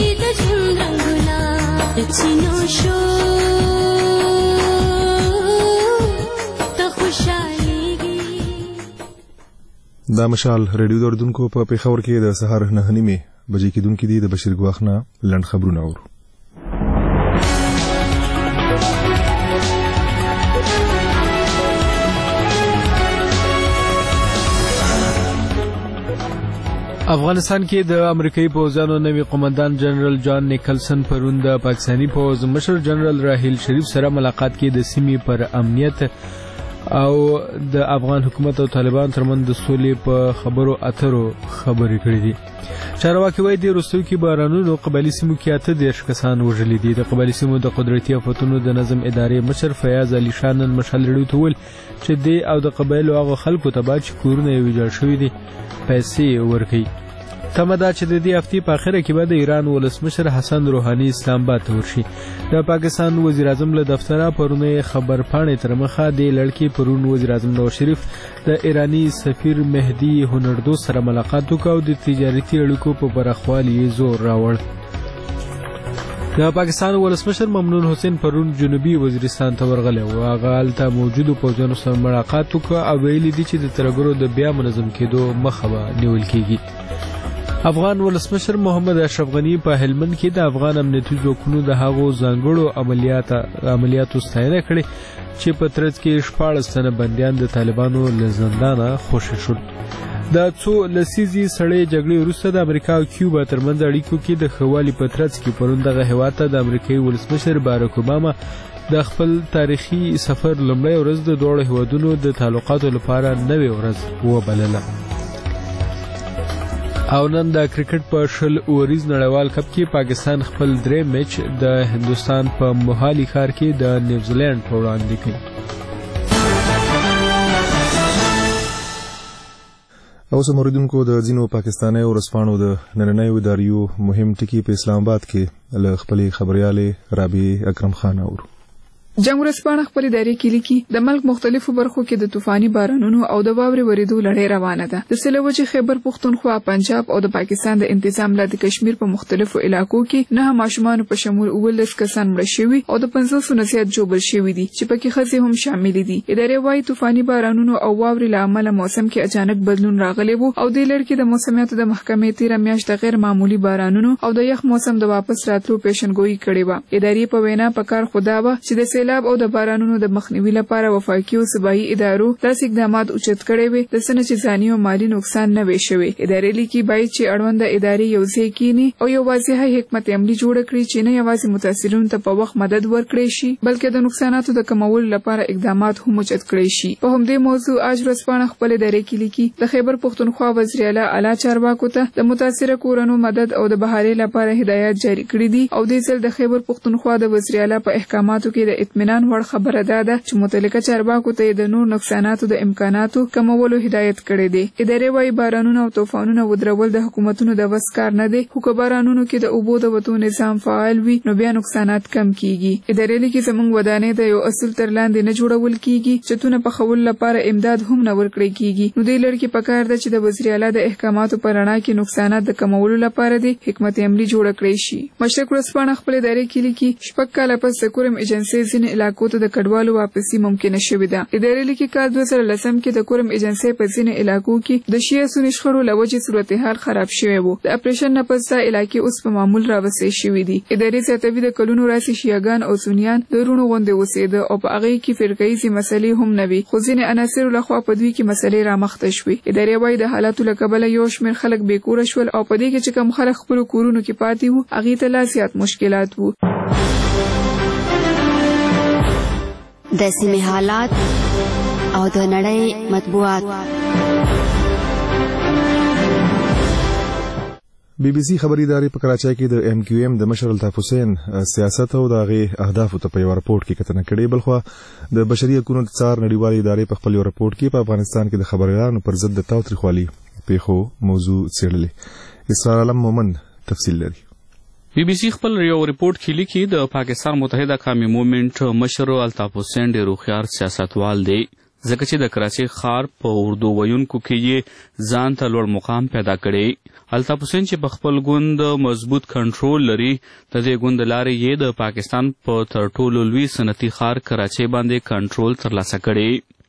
دا مشال ریډیو دردونکو په پیښور کې د سهار نه نیمه بجې کېدونکې دي. د بشیر ګواخنا لنډ خبرونه اورو. افغانستان کې د امریکایي پوځیانو نوی قومندان جنرال جان نیکلسن پرون د پاکستانی پوځ مشر جنرال راحیل شریف سره ملاقات کې د سیمې پر امنیت او د افغان حکومت او طالبان ترمنځ د سولې په خبرو اترو خبرې کړې دي. چارواکي وایي د وروستیو کې بارانونو قبایلي سیمو کې اته دېرش کسان وژلي دي. د قبایلي سیمو د قدرتي آفتونو د نظم ادارې مشر فیاض علي شاه نن مشال ریډیو ته وویل چې دی او د قبایلو هغو خلکو ته باید چې کورونه یې ویجاړ شوي دي پیسې ورکوي. تمه ده چې د دې هفتې په اخره کې به د ایران ولسمشر حسن روحاني اسلام آباد ته ورشي. د پاکستان وزیر اعظم له دفتره پرونه خبر پاڼې تر مخه د لړکې پرون وزیر اعظم نواز شریف د ایرانی سفیر مهدی هنردو سره ملاقات وکړ او د تجارتي اړیکو په پراخوالي یې زور راوړ. د پاکستان ولسمشر ممنون حسین پرون جنوبي وزیرستان ته ورغلی و. هغه هلته موجودو پوځیانو سره ملاقات وکړ او ویلي دي چې د ترهګرو د بیا منظم کېدو مخه به نیول کېږي. افغان ولسمشر محمد اشرف غنی په هلمند کې د افغان امنیتي ځواکونو د هغو ځانګړو عملیات عملیاتو ستاینه کړې چې په ترڅ کې شپاړس تنه بندیان د طالبانو له زندانه خوشي شول. د څو لسیزې سړې جګړې وروسته د امریکا او کیوبا ترمنځ اړیکو کې د ښه والي په ترڅ کې پرون دغه هېواد ته د امریکایي ولسمشر باراک اوباما د خپل تاریخي سفر لومړۍ ورځ د دواړو هېوادونو د تعلقاتو لپاره نوې ورځ وبلله. او نن د کرکټ په شل اوریز نړیوال کپ کې پاکستان خپل درې میچ د هندستان په موهالي ښار کې د نیوزیلند په وړاندې کوي. اوس موریدونکو د ځینو پاکستاني ورځپاڼو د نننیو اداریو مهم ټکي په اسلام آباد کې له خپلې خبريالې رابعه اکرم خان اورو. جنگ ورځپاڼه خپل ادارې کې لیکي د ملک مختلفو برخو کې د طوفاني بارانونو او د واورې ورېدو لړۍ روانه ده. د سیلوجې خیبر پښتونخوا، پنجاب او د پاکستان د انتظام له د کشمیر په مختلفو علاقو کې نه ماشومان په شمول اوولس کسان مړه شوي او د پنځوسو نه زیات ژوبل شوي دي چې پکې ښځې هم شامل دي. ادارې وايي طوفاني بارانونو او واورې له امله موسم کې اچانک بدلون راغلی وو او د لړ کې د موسمیاتو د محکمې تیره میاشت د غیر معمولی بارانونو او د یخ موسم د واپس راتلو پیشنګویي کړې وه. ادارې په وینا په کار خدا وه چې د سیلاب او د بارانونو د مخنیوي لپاره وفاقي او صوبایي ادارو داسې اقدامات اوچت کړي وي د څه نه چې ځاني او مالي نقصان نه وي شوی. ادارې لیکي باید چې اړونده ادارې یو ځای کینی او یو واضحه حکمت عملي جوړ کړي چې نه یوازې متاثرینو ته په وخت مدد ورکړي شي بلکې د نقصاناتو د کمولو لپاره اقدامات هم اوچت کړي شي. په همدې موضوع آج ورځپاڼه خپل ادارې کې لیکي د خیبر پښتونخوا وزیر اعلی اعلی چارواکو ته د متاثره کورونو مدد او د بهاري لپاره هدایت جاری کړي دي او د ځل د خیبر پښتونخوا د وزیر اعلی په احکاماتو کې د اطمینان وړ خبره ده ده چې متعلقه چارواکو ته د نور نقصاناتو د امکاناتو کمولو هدایت کړی دی. ادارې وايي بارانونه او طوفانونه ودرول د حکومتونو د وس کار نه دی خو که بارانونو کې د اوبو د وتو نظام فعال وي نو بیا نقصانات کم کیږي. ادارې لیکي زموږ ودانۍ د یو اصل تر لاندې نه جوړول کیږي چتونه په خول لپاره امداد هم نه ورکړي کیږي. نو دې لړ کې پکار ده چې د وزیر اعلی د احکاماتو په رڼا کې نقصانات د کمولو لپاره دی حکمت عملي جوړ کړی شي. مشرق ورځپاڼه خپل ادارې کې لیکي شپږ کاله پس د کورم ایجنسۍ ځینې علاقو ته د کډوالو واپسی ممکنه شوې ده. ادارې لیکي کال دوه زره لسم کې د کورم ایجنسۍ په ځینې علاقو کې د شیعه سني شخړو له وجې صورتحال خراب شوی و. د اپریشن نه پس دا علاقې اوس په معمول راوستې شوې دي. ادارې زیاتوي د کلونو راځي شیعهګان او سنیان د رونو غوندې اوسېده او په هغې کې فرقهیزې مسلې هم نه وي خو ځینې عناصرو لخوا په دوی کې مسلې رامخته شوې. ادارې وايي د حالاتو له کبله یو شمېر خلک بېکوره شول او په دې کې چې کوم خلک خپلو کورونو کې پاتې وو هغې ته لا زیات مشکلات وو. د سیمې حالات او د نړۍ مطبوعات. بی بی سی خبري ادارې په کراچۍ کې د ایم کیو ایم د مشر الطاف حسین سیاست او د هغې اهدافو ته په یو راپورټ کې کتنه کړې. بلخوا د بشري حقوقو څار نړیوالې ادارې په خپل یو راپورټ کې په افغانستان کې د خبريالانو پر ضد د تاوتریخوالي پیښو موضوع څېړلې. اسرار عالم مومن تفصیل لري. بی بی سی خپل یو ریپورت کې لیکي د پاکستان متحده قومي موومېنټ مشر الطاف حسین ډېر هوښیار سیاستوال دی ځکه چې د کراچۍ ښار په اردو ویونکو کې یې ځان ته لوړ مقام پیدا کړی. الطاف حسین چې په خپل ګوند مضبوط کنټرول لري د دې ګوند له لارې یې د پاکستان په تر ټولو لوی صنعتي ښار کراچۍ باندې کنټرول ترلاسه کړی.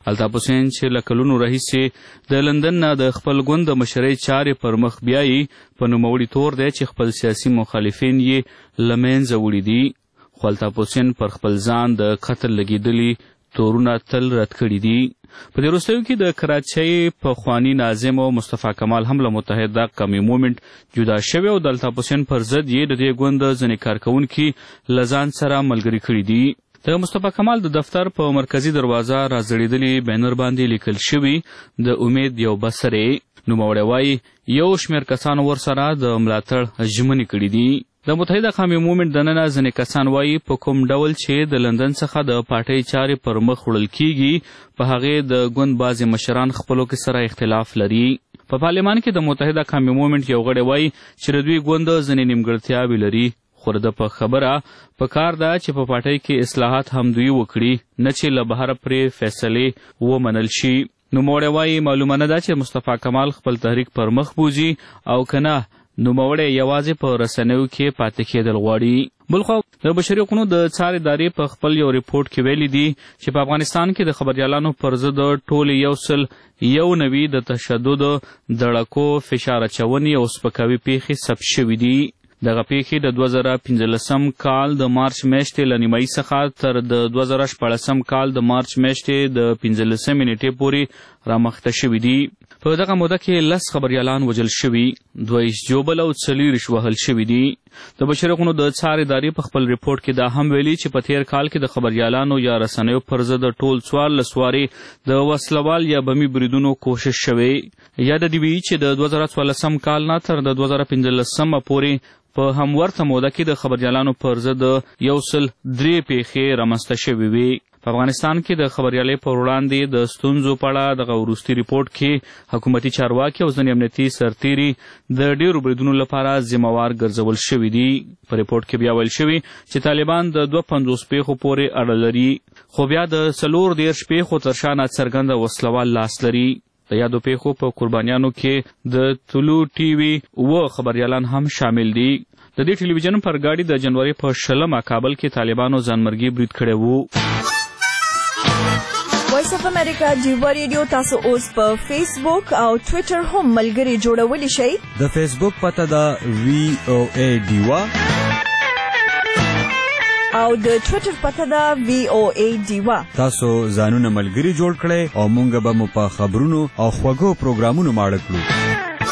الطاف حسین چې له کلونو راهیسې د لندن نه د خپل ګوند د مشرۍ چارې پر مخ بیایي په نوموړي تور دی چې خپل سیاسي مخالفین یې له منځه وړي دي خو الطاف حسین پر خپل ځان د قتل لګېدلي تورونه تل رد کړي دي. په دې وروستیو کې د کراچۍ پخواني ناظم او مصطفی کمال هم له متحده قومي مومنټ جدا شوی او د الطاف حسین پر ضد یې د دې ګوند ځینې کارکوونکي له ځان سره ملګري کړي دي. د مصطفی کمال د دفتر په مرکزی دروازه راځړېدلي بینر باندې لیکل شوي د امید یو بسرې نوموړی وایي یو شمېر کسانو ورسره د ملاتړ ژمنې کړي دي. د متحده قومي مومنټ دننه ځینې کسان وایي په کوم ډول چې د لندن څخه د پارټۍ چارې پر مخ وړل کیږي په هغې د ګوند بعضې مشران خپلو کې سره اختلاف لري. په پارلمان کې د متحده قومي مومنټ یو غړی وایي چې د دوی ګوند ځینې نیمګړتیاوې لري خو د په خبره په کار ده چې په پارټۍ کې اصلاحات هم دوی وکړي نه چې له بهره پرې فیصلې ومنل شي. نوموړی وایي معلومه نه ده چې مصطفی کمال خپل تحریک پر مخ بوځي او که نه نوموړی یوازې په رسنیو کې پاتې کېدل غواړي. بلخوا د بشري حقوقو د څار ادارې په خپل یو ریپورټ کې ویلي دي چې په افغانستان کې د خبریالانو پر ضد ټولې یو سل یو نوي د تشدد دړکو فشار اچونې او سپکاوي پیښې ثبت شوي دي. دغه پیښې د دوه زره پنځلسم کال د مارچ میاشتې له نیمایي څخه تر د دوه زره شپاړسم کال د مارچ میاشتې د پنځلسمې نیټې پورې رامخته شوي دي. په دغه موده کې لس خبریالان وژل شوي، دوه ایس جوبل او څلېرویشت وهل شوي دي. د بشري حقوقو د څار ادارې په خپل ریپورټ کې دا هم ویلي چې په تیر کال کې د خبریالانو یا رسنیو پر ضد ټول څوارلس وارې د وسلوال یا بمي بریدونو کوشش شوی. یاد دې وي چې د دوه زره څوارلسم کال نه تر د دوه زره پنځلسمه پورې په همورته موده کې د خبریالانو پر ضد یو سل درې پیښې رامنځته شوې وې. په افغانستان کې د خبریالۍ پر وړاندې د ستونزو په اړه دغه وروستي ریپورټ کې حکومتي چارواکي او ځینې امنیتي سرتیري د ډېرو بریدونو لپاره ذمهوار ګرځول شوي دي. په ریپورټ کې بیا ویل شوي چې طالبان د دوه پنځوس پیښو پورې اړه لري خو بیا د څلور دېرش پیښو تر شا ناڅرګنده وسلوال لاس لري. د یادو پیښو په قربانیانو کې د طلوع ټي وي اوه خبریالان هم شامل دي. د دې ټلویزیون پر ګاډي د جنوري په شلمه کابل کې طالبانو ځانمرګي برید کړی وو. وایس اف امریکا ډیوا ریډیو تاسو اوس په فیسبوک او ټویټر هم ملګري جوړولی شئ. د فیسبوک پته ده وی او ای ډیوا او د ټویټر پته ده وی او ای ډیوا. تاسو ځانونه ملګري جوړ کړئ او مونږ به مو په خبرونو او خوږو پروګرامونو ماړه کړو.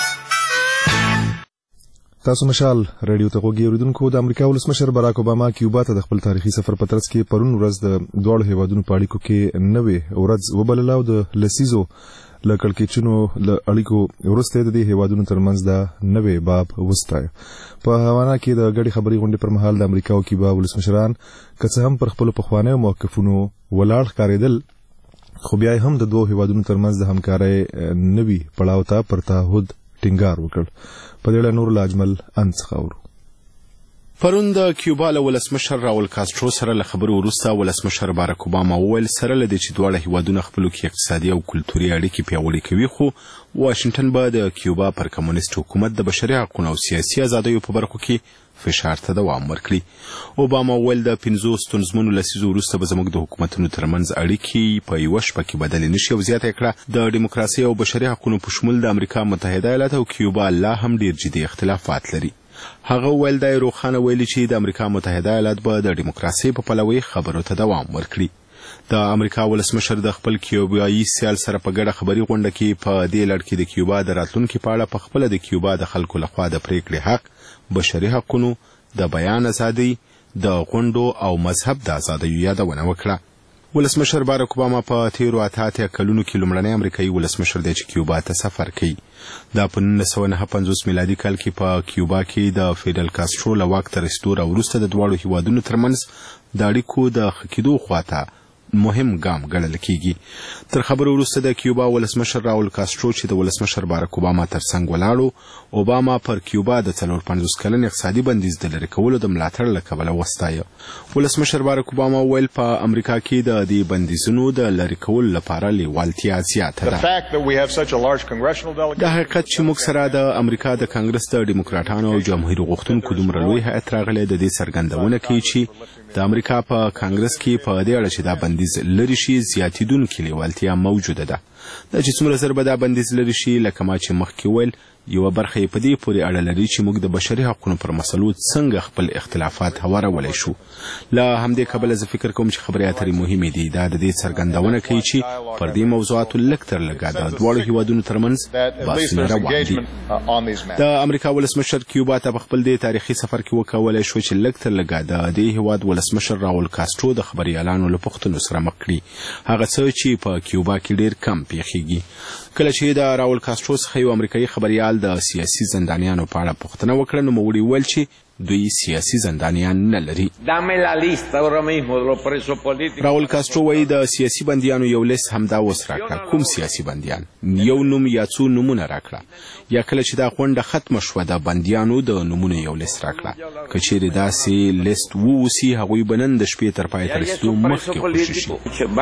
تاسو مشال رادیو ته غوږی اوریدونکو د امریکا ولسمشر باراک اوباما کیوبا ته د خپل تاریخي سفر په ترڅ کې پرون ورځ د دواړو هیوادونو په اړیکو کې نوې ورځ وبلله او د لسیزو له کړکېچونو له اړیکو وروسته د دې هیوادونو ترمنځ دا نوې باب وستایه. په هاوانا کې د ګډې خبري غونډې پر مهال د امریکا او کیوبا ولسمشران که څه هم پر خپلو پخوانیو موقفونو ولاړ ښکارېدل خو بیا هم د دوو هیوادونو ترمنځ د همکارۍ نوي پړاو ته پر تعهد ټینګار وکړ. په دې اړه نور لاجمل انڅخه اورو. پرون د کیوبا له ولسمشر راول کاسترو سره له خبرو وروسته ولسمشر باراک اوباما وویل سره له دې چې دواړه هیوادونه خپلو کې اقتصادي او کلتوري اړیکې پیاوړې کوي خو واشنګټن به د کیوبا پر کمونیست حکومت د بشري حقوقو او سیاسي ازادیو په برخو کې فشار ته دوام ورکړي. اوباما وویل د پنځو ستونزمنو لسیزو وروسته به زموږ د حکومتونو ترمنځ اړیکې په یوه شپه کې بدلې نشي او زیاته کړه د ډیموکراسۍ او بشري حقوقو په شمول د امریکا متحده ایالات او کیوبا لا هم ډیر جدي اختلافات لري. هغه ویل د روخانه ویلي چې د امریکا متحده ایالات به د ډیموکراسۍ په پلوي خبرو ته دوام ورکړي. د امریکا ولسمشر د خپل کیوبایي سیال سره په ګډه خبري غونډه کې په دې لړ کې د کیوبا د راتلونکي په اړه په خپل د کیوبا د خلکو لخوا د پریکړې حق، بشري حقوقو، د بیان ازادي، د غونډو او مذهب د ازادۍ یادونه وکړه. ولسمشر باراک اوباما په تیرو اته اتیا کلونو کې لومړنی امریکایي ولسمشر دی چې کیوبا ته سفر کوي. دا په نولس سوه نهه پنځوس میلادي کال کې په کیوبا کې د فیدل کاسترو له واک ته رسېدو راوروسته د دواړو هیوادونو ترمنځ د اړیکو د ښه کېدو خواته مهم ګام ګڼل کېږي. تر خبرو وروسته د کیوبا ولسمشر راول کاسترو چې د ولسمشر باراک اوباما ترڅنګ ولاړو، اوباما پر کیوبا د څلور پنځوس کلن اقتصادي بندیز د لرې کولو د ملاتړ له کبله وستایه. ولسمشر باراک اوباما ویل په امریکا کې د دې بندیزونو د لرې کولو لپاره لیوالتیا زیاته ده. د حقیقت چې موږ سره د امریکا د کانګرس د ډیموکراټانو او جمهور غوښتونکو دومره لوی هیئت راغلی د دې څرګندونه کوي چې د امریکا په کانګرس کې په دې اړه چې دا بندیز بندیز لري شي زیاتیدونکې لیوالتیا موجوده ده. دا چې څومره زر به دا بندیز لري شي لکه ما چې مخکې ویل یوه برخه یې په دې پورې اړه لري چې موږ د بشري حقونو پر مسلو څنګه خپل اختلافات هوارولی شو. له همدې کبله زه فکر کوم چې خبرې اترې مهمې دي. دا د دې څرګندونه کوي چې پر دې موضوعاتو لږ تر لږه د دواړو هیوادونو ترمنځ بحثونه روان دي. د امریکا ولسمشر کیوبا ته په خپل دې تاریخي سفر کې وکولی شو چې لږ تر لږه د دې هیواد ولسمشر راول کاسترو د خبریالانو له پوښتنو سره مخ کړي، هغه څه چې په کیوبا کې ډېر کم پیښیږي. کله چې د راول کاسترو څخه یو امریکایي خبریال د سیاسي زندانیانو په اړه پوښتنه وکړه نو نوموړي وویل چې دوی سیاسي زندانیان نه لري. راول کاسترو وایي د سیاسي بندیانو یو لیست همدا اوس راکړه. کوم سیاسي بندیان؟ یو نوم یا څو نومونه راکړه، یا کله چې دا غونډه ختمه شوه د بندیانو د نومونو یو لیست راکړه. که چیرې داسې لیست ووسي هغوی به نن د شپې تر پای ته رسېدو مخکې خوشي شي.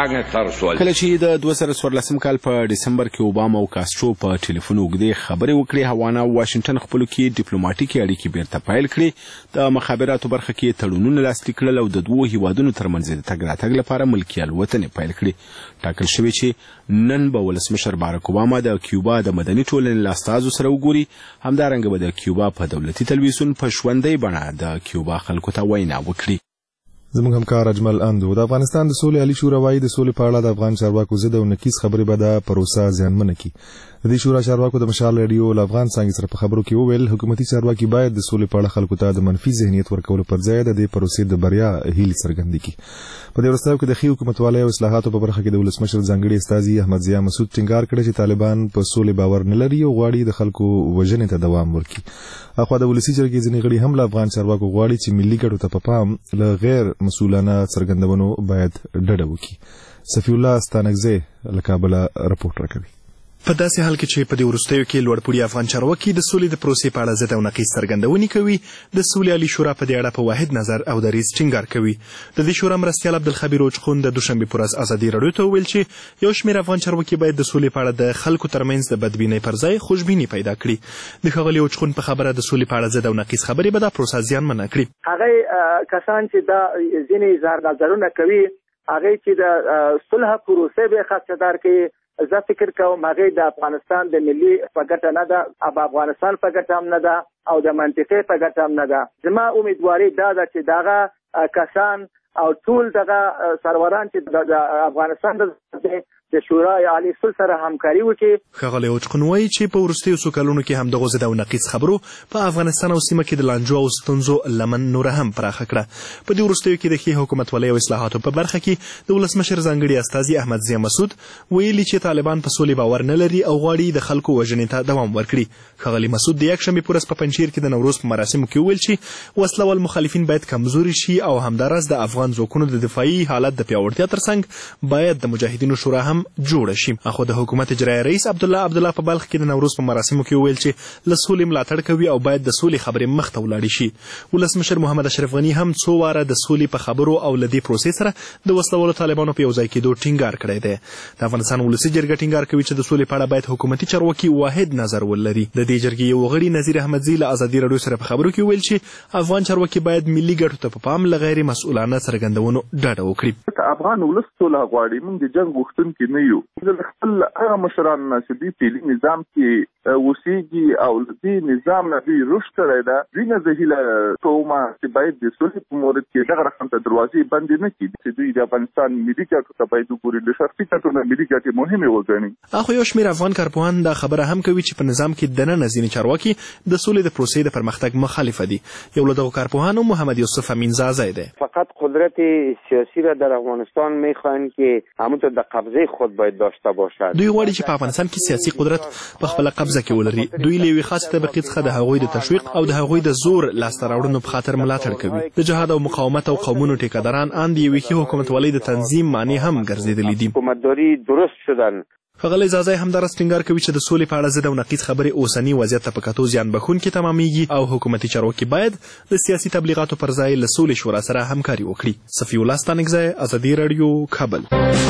کله چې د دوه زره څوارلسم کال په ډسمبر کې اوباما او کاسترو په ټلیفون اوږدې خبرې وکړې، هوانا او واشنګټن خپلو کې ډیپلوماټیکې اړیکې بیرته پیل کړې. د مخابراتو برخه کې تړونونه لاسلیک کړل او د دوو هیوادونو ترمنځ د تګ راتګ لپاره ملکي الوتنې پیل کړې. ټاکل شوې چې نن به ولسمشر باراک اوباما د کیوبا د مدني ټولنې له استازو سره وګوري. همدارنګه به د کیوبا په دولتي تلویزیون په ژوندۍ بڼه د کیوبا خلکو ته وینا وکړي. زموږ همکار اجمل اندو د افغانستان د سولې عالی شورا وایي د سولې په اړه د افغان چارواکو ضد او نقیض خبرې به دا پروسه زیانمنه کړي. د دې شورا چارواکو د مشال رادیو له افغان څنګه سره په خبرو کې وویل حکومتي چارواکي باید د سولې په اړه خلکو ته د منفي ذهنیت ورکولو پر ځای د دې پروسې د بریا هیلې څرګندې کړي. په دې ورځو کې د ښې حکومتوالۍ او اصلاحاتو په برخه کې د ولسمشر ځانګړي استازي احمد ضیا مسعود ټینګار کړی چې طالبان په سولې باور نه لري او غواړي د خلکو وژنې ته دوام ورکړي. اخوا د ولسي جرګې ځینې غړي هم له افغان چارواکو غواړي چې ملي ګټو ته په پام له غیر مسؤلانه څرګندونو باید ډډه وکړي. صفي الله ستانکزی له کابله راپورټ راکوي. په داسې حال کې چې په دې وروستیو کې لوړپوړي افغان چارواکي د سولې د پروسې په اړه ضد او نقیض څرګندونې کوي، د سولې عالي شورا په دې اړه په واحد نظر او دریځ ټینګار کوي. د دې شورا مرستیال عبدالخبیر اوچخون د دوشنبې په ورځ ازادي راډیو ته وویل چې یو شمېر افغان چارواکي باید د سولې په اړه د خلکو ترمنځ د بدبینۍ پر ځای خوشبیني پیدا کړي. د ښاغلي اوچخون په خبره د سولې په اړه ضد او نقیض خبرې به دا پروسه زیانمنه کړي. هغه کسان چې دا ځینې اظهار نظرونه کوي هغه چې د صلح پروسې به خاصدار کوي، زه فکر کوم هغه د افغانستان د ملي په ګټه نه ده، اب افغانستان په ګټه هم نه ده او د منطقې په ګټه هم نه ده. زما امیدواري دا ده چې دغه کسان او ټول دغه سروران چې د افغانستان د د شورای عالی صلح سره همکاري وکړي. ښاغلی اوچخون وایي چې په وروستیو څو کلونو کې هم دغو ضد او نقیض خبرو په افغانستان او سیمه کې د لانجو او ستونزو لمن نوره هم پراخه کړه. په دې وروستیو کې د ښې حکومتولۍ او اصلاحاتو په برخه کې د ولسمشر ځانګړي استازي احمد ضیا مسعود ویلي چې طالبان په سولې باور نه لري او غواړي د خلکو وژنې ته دوام ورکړي. ښاغلی مسعود د یکشنبې په ورځ په پنجشیر کې د نوروز په مراسمو کې وویل چې وسله وال مخالفین باید کمزوري شي او همداراز د افغان ځواکونو د دفاعي حالت د پیاوړتیا ترڅنګ باید د مجاهدینو شورا هم جوړه شي. اخو د حکومت اجرایي رئیس عبدالله عبدالله په بلخ کې د نوروز په مراسمو کې وویل چې له سولې ملاتړ کوي او باید د سولې خبرې مخته ولاړې شي. ولسمشر محمد اشرف غني هم څو واره د سولې په خبرو او له دې پروسې سره د وسلوالو طالبانو په یو ځای کېدو ټینګار کړی دی. د افغانستان ولسي جرګه ټینګار کوي چې د سولې په اړه باید حکومتي چارواکي واحد نظر ولري. د دې جرګې یو غړي نذیر احمدزي له ازادي راډیو سره په خبرو کې ویل چې افغان چارواکي باید ملي ګټو ته په پام له غیر مسؤلانه څرګندونو ډډه وکړي. افغان ولس ټول غواړي، موږ د جنگ غوښتونکي نه یو. خپل هغه مشران چې دوی په نظام کې اوسېږي او دې نظام نه دوی رشد کړی ده، دوی نه زه هیله کوم چې باید د سولې په مورد کې دغه رقم ته دروازې بندې نه کړي چې دوی د افغانستان ملي ګټو ته باید وګوري، د شخصي ګټو نه ملي ګټې مهمې وګڼي. اخو یو شمېر افغان کارپوهان دا خبره هم کوي چې په نظام کې دننه ځینې چارواکي د سولې د پروسې د پرمختګ مخالفه دي. یو له دغو کارپوهانو محمد یوسف امینزاده ده. فقط قدرت سیاسی را در افغانستان میخواهند که همونطور در قبضه خود باید داشته باشد. دوی غواړي چې په افغانستان کې سیاسي قدرت په خپل قبضه کې ولري. دوی له یوې خاصې طبقې څخه د هغوی د تشویق او د هغوی د زور لاسته راوړنو په خاطر ملاتړ کوي. د جهاد او مقاومت او قومونو ټیکهداران ان د یوې ښې حکومتولۍ د تنظیم معنی هم ګرځېدلي دي. حکومتداري درست شدن. ښاغلی زازی همداراز ټینګار کوي چې د سولې په اړه ضد او نقیض خبرې اوسني وضعیت ته په کتو زیان بښونکې تمامیږي او حکومتي چارواکي باید د سیاسي تبلیغاتو پر ځای له سولې شورا سره همکاري وکړي. صفي الله ستانکزی، ازادي راډیو، کابل.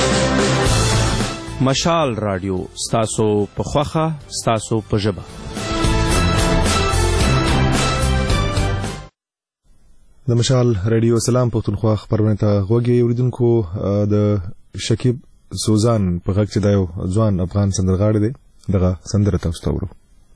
مشال راډیو، ستاسو په خوښه، ستاسو په ژبه. د مشال رادیو سلام پښتونخوا خبرونه ته غوږی اوریدونکو. د شکیب سوزان په غږ چې دا یو ځوان افغان سندرغاړی دی دغه سندره تاسو ته ورو.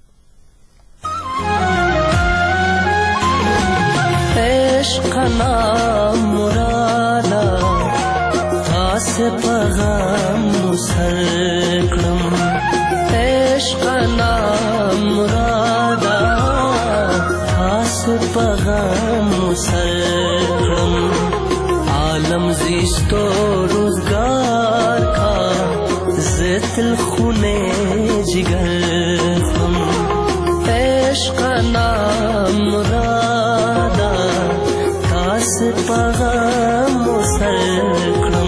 عشق نام مرادا تاس پیغام سر کړم عشق نام مرادا تاس پیغام سر کړم عالم زیستو روزگار کا زتل خونے جگر خم عشق نام مرادا تاس پیغام سر کړم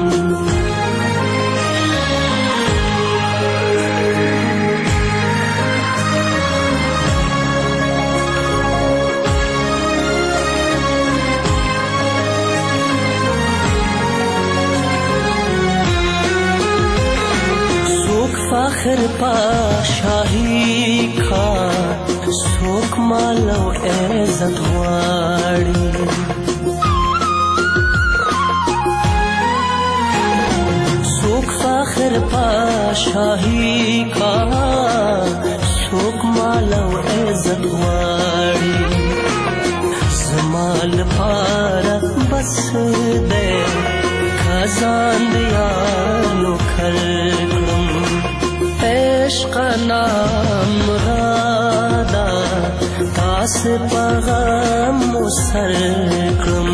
فخر پا شاہی کا سوک مالو عزت غواړي سوک فخر پا شاہی کا سوک مالو عزت غواړي زمال پارا بس دے خزان دیالو کھر کړم عشق نام مرادا تاس پیغام سر کړم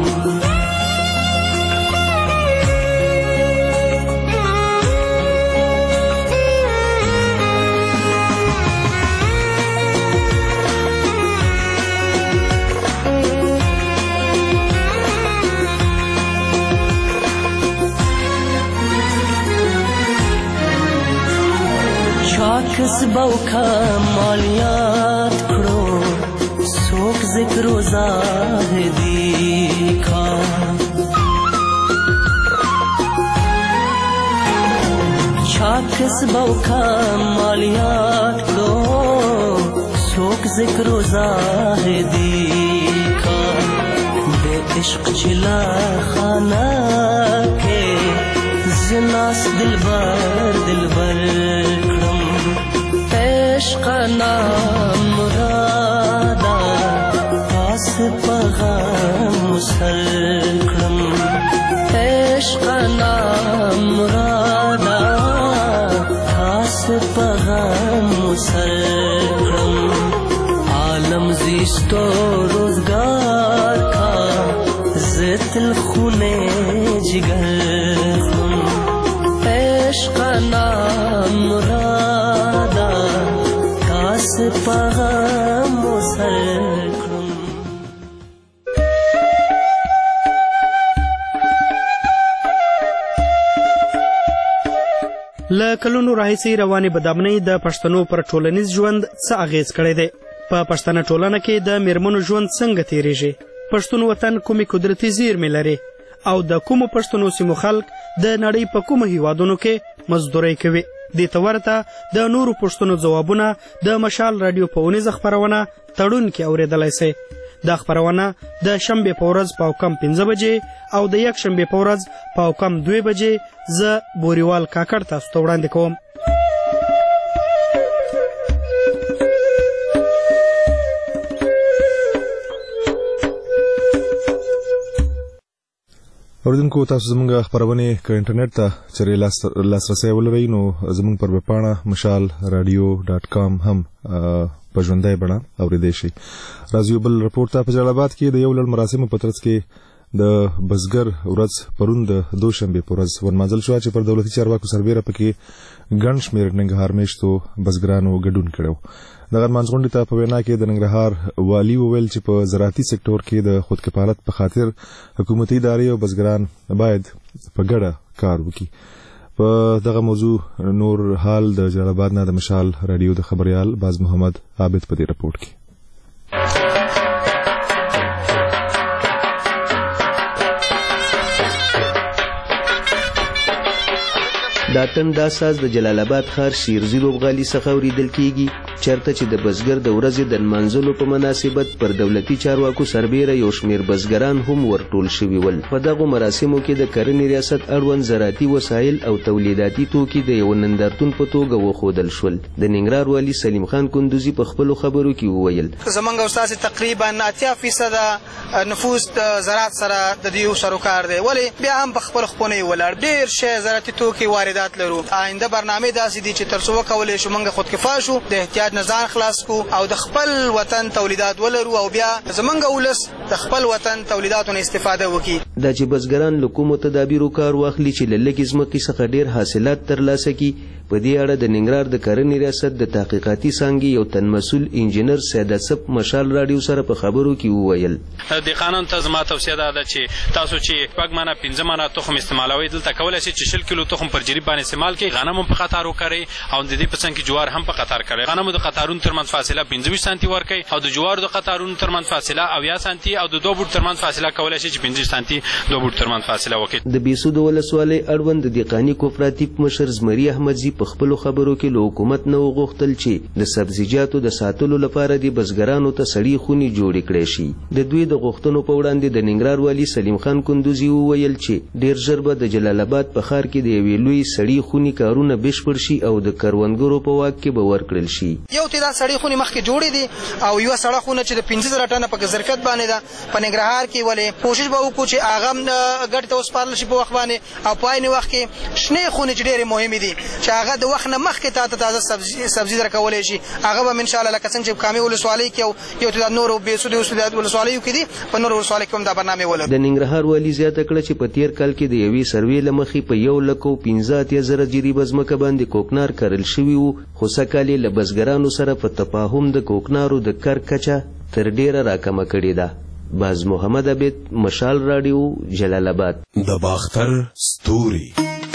کسبو کا مالیات کړو څوک ذکر و زاهدی کا چا کسبو کا مالیات کړو څوک ذکر و زاهدی کا بے عشق چلا خانہ کے زناس دلبر دلبر عشق نام مرادا تاس پیغام سر کړم عشق نام مرادا تاس پیغام سر کړم عالم زیستو روزگار کا زتل خونے جگر خم عشق نام مرادا تاس پیغام سر کړم له کلونو راهیسې روانې بدامنۍ د پښتنو پر ټولنیز ژوند څه اغیز کړی دی؟ په پښتنه ټولنه کې د میرمنو ژوند څنګه تیریږي؟ پښتون وطن کومې قدرتي زیرمې لري او د کومو پښتنو سیمو خلک د نړۍ په کومو هیوادونو کې مزدورۍ کوي؟ دې ته ورته د نورو پوښتنو ځوابونه د مشال راډیو په اونیزه خپرونه تړون کې اورېدلی سئ. دا خپرونه د شنبې په ورځ پاوکم پنځه بجې او د یک شنبې په ورځ پاوکم دوې بجې زه بوریوال کاکړ تاسو ته وړاندې کوم. اوریدونکو تاسو زموږ خپرونې که انټرنیټ ته چېرې لاسرسی ولرئ نو زموږ پر ویبپاڼه مشال راډیو ډاټ کام هم په ژوندۍ بڼه اورېدی شي. راځو یو بل رپورټ ته. په جلال آباد کې د یو لړ مراسمو په ترڅ کې د بزګر ورځ پرون د دوشنبې په ورځ ونمانځل شوه چې پر دولتي چارواکو سربیره پکې ګڼ شمېر ننګرهار میشتو بزګرانو ګډون کړی و. دغه نمانځغونډې ته په وینا کې د ننګرهار والي وویل چې په زراعتي سکتور کې د خودکفالت په خاطر حکومتي ادارې او بزګران باید په ګډه کار وکړي. په دغه موضوع نور حال د جلال آباد نه د مشال راډیو د خبريال باز محمد عابد په دې رپورټ کې. د دا تن دا ساز د جلال آباد ښار شیرزي لوبغالي څخه اورېدل کیږي چېرته چې د بزګر د ورځې د نمانځلو په مناسبت پر دولتي چارواکو سربیره یو شمېر بزګران هم ورټول شوي ول. په دغو مراسمو کې د کرنې ریاست اړوند زراعتي وسایل او تولیداتي توکي د یو نندارتون په توګه وښودل شول. د ننګرهار والي سلیم خان کندوزي په خپلو خبرو کې وویل زمونږ او ستاسې تقریبا اتیا فیصده نفوس د زراعت سره د دې سروکار دی ولې بیا هم په خپلو خپو نه یې ولاړ ډېر شی زراعتي توکي واردات لرو. آینده برنامې داسې دي چې تر څو وکولی شو موږ خودکفا شو د احتیاج نه ځان خلاص کو او د خپل وطن تولیدات ولرو او بیا زمونږ ولس د خپل وطن تولیداتو نه استفاده وکړي. دا چې بزګران له کومو تدابیرو کار واخلي چې له لږې ځمکې څخه ډېر حاصلات ترلاسه کړي په دې اړه د ننګرهار د کرنې ریاست د تحقیقاتي څانګې یو تن مسؤل انجینر سید اسف مشال راډیو سره په خبرو کې وویل د قانون ته زما توصیه ده چې تاسو چې شپږ منه پنځه منه تخم استعمالوئ دلته کولی شئ چې شل کیلو تخم پر جریب باندې استعمال کړئ. غنم هم په قطار وکرئ او د دې په څنګ کې جوار هم په قطار کړئ. غنمو د قطارونو ترمنځ فاصله پنځه ویشت سانتي ورکړئ او د جوارو د قطارونو ترمنځ فاصله اویا سانتي او د دوه بوټ ترمنځ فاصله کولی شئ چې پنځه سانتي دوه بوټ ترمنځ فاصله وکړئ. د بېسود ولسوالۍ اړوند د دقاني کوپراتیف مشر زمري احمدزي په خپلو خبرو کې له حکومت نه وغوښتل چې د سبزیجاتو د ساتلو لپاره د بزګرانو ته سړې خونې جوړې کړې شي. د دوی د غوښتنو په وړاندې د ننګرهار والي سلیم خان کندوزي وویل چې ډېر ژر به د جلال آباد په ښار کې د یوې لوی سړې خونې کارونه بشپړ شي او د کروندګرو په واک کې به ورکړل شي. یو تعداد سړې خونې مخکې جوړې دي او یوه سړه خونه چې د پنځه زره ټنه په ظرفیت باندې ده په ننګرهار کې ولې کوشش به وکړو چې هغه هم ګټې ته وسپارل شي په وخت باندې او په عین وخت کې شنې خونې چې ډېرې مهمې دي چې هغه د وخت نه مخکې تا ته تازه سبزي سبزي درکولی شي هغه به ان شاء الله لکه څنګه چې کامې ولسوالۍ کې یو تعداد نورو بېسودې ولسوالیو کې دي په نورو ولسوالیو کې هم دا برنامې ولرو. د ننګرهار والي زیاته کړه چې په تېر کال کې د یوې سروې له مخې په یو لک او پنځه اتیا زره جریبه ځمکه باندې کوکنار کرل شوي وو خو سږکال یې له بزګرانو سره په تفاهم د کوکنارو د کر کچه تر ډېره راکمه کړې ده. باز محمد عبید مشال راډیو جلال آباد. د باختر ستوري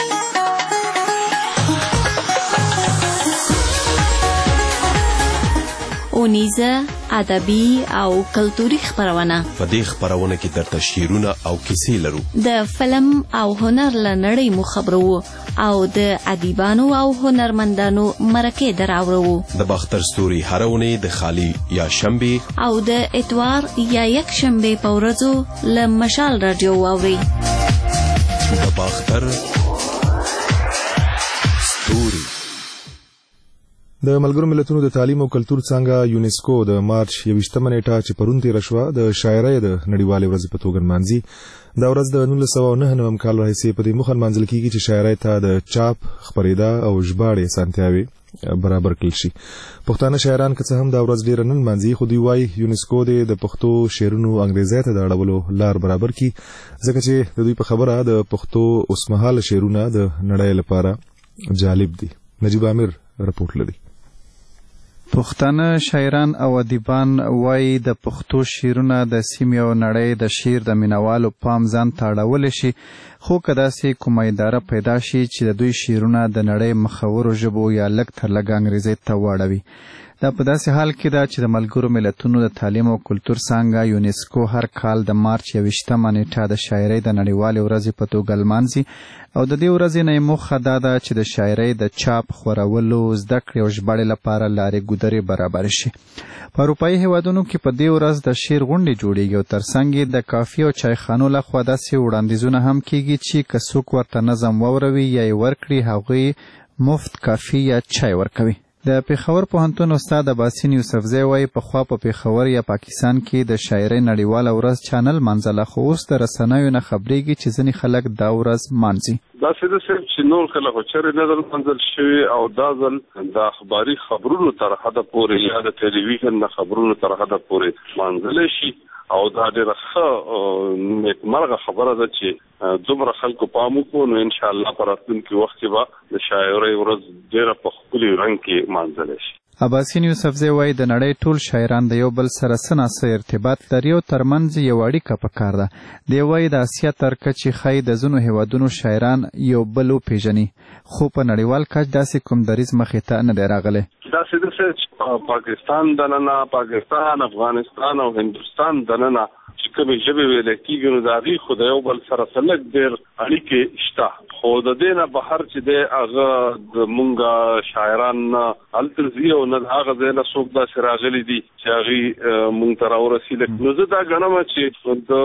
اونیزه ادبي او کلتوري خبرونه. په دې خبرونه کې درته شعرونه او کیسې لرو. د فلم او هنر له نړۍ مو خبرو او د ادیبانو او هنرمندانو مرکې دراوړو. د باختر ستوري هره اونۍ د خالی یا شنبې او د اتوار یا یک شنبې په ورځو له مشال راډیو واورئ. د باختر ستوري. د ملګرو ملتونو د تعلیم او کلتور څنګه یونیسکو د مارچ یویشتمه نیټه چې پرون تېره شوه د شاعرۍ د نړیوالې ورځې په توګه نمانځي. دا ورځ د نولس سوه نهه نوي کال راهیسې په دې موخه نمانځل کېږي چې شاعرۍ ته د چاپ خپرېدا او ژباړې اسانتیاوې برابر کړل شي. پښتانه شاعران که څه هم دا ورځ ډېره نه نمانځي خو دوی وایي یونیسکو دې د پښتو شعرونو انګریزۍ ته د اړولو لار برابر کړي ځکه چې د دوی په خبره د پښتو اوسمهاله شعرونه د نړۍ لپاره جالب دي. نجیب عامر رپورټ لري. پښتانه شاعران او ادیبان وایي د پښتو شعرونه د سیمې او نړۍ د شعر د مینوالو پام ځان ته اړولی شي خو که داسې کومه اداره پیدا شي چې د دوی شعرونه د نړۍ مخورو ژبو یا لږ تر لږه انګریزۍ ته واړوي. دا په داسې حال کې ده چې د ملګرو ملتونو د تعلیم او کلتور څانګه یونیسکو هر کال د مارچ یویشتمه نیټه د شاعرۍ د نړیوالې ورځې په توګه لمانځي او د دې ورځې نه یې موخه دا ده چې د شاعرۍ د چاپ خورولو زده کړې او ژباړې لپاره لارې ګودرې برابر شي. په اروپایي هیوادونو کې په دې ورځ د شعر غونډې جوړیږي او ترڅنګ یې د کافي او چایخانو لخوا داسې وړاندیزونه هم کیږي چې که څوک ورته نظم واوروي یا یې ورکړي هغوی مفت کافي یا چای ورکوي. د پېښور پوهنتون استاد عباسین یوسفزی وایي پخوا په پېښور یا پاکستان کې د شاعرۍ نړیواله ورځ چا نه لمانځله خو اوس د رسنیو نه خبرېږي چې ځینې خلک دا ورځ مانځي. داسې ده چې نور خلک خو چېرې نه لمانځل شوي او دا ځل د اخباري خبرونو تر حده پورې یا د ټلویزیون د خبرونو تر حده پورې مانځلی شي او دا ډېره ښه نیکمرغه خبره ده چې دومره خلکو پام وکړو نو انشاءالله په راتلونکي وخت کې به د شاعرۍ ورځ ډېره په ښکلي رنګ کې مانځلی شي. عباسین یوسفزی وایي د نړۍ ټول شاعران د یو بل سره څه ناڅه ارتباط لري او ترمنځ یو اړیکه پکار ده. دی وایي د اسیا تر کچې ښایي د ځینو هیوادونو شاعران یو بل وپېژني خو په نړیوال کچ داسې کوم دریځ مخې ته نه دی راغلی. داسې ده چې پاکستان دننه پاکستان افغانستان او هندوستان دننه چې چې کومې ژبې ویل کېږي نو د هغې خو د یو بل سره څه لږ ډېر اړیکې شته خو د دې نه بهر چې دی هغه زمونږ شاعران نه هلته ځي او نه د هغه ځای نه څوک داسې راغلي دي چې هغې مونږ ته راورسېدل نو زه دا ګڼم چې د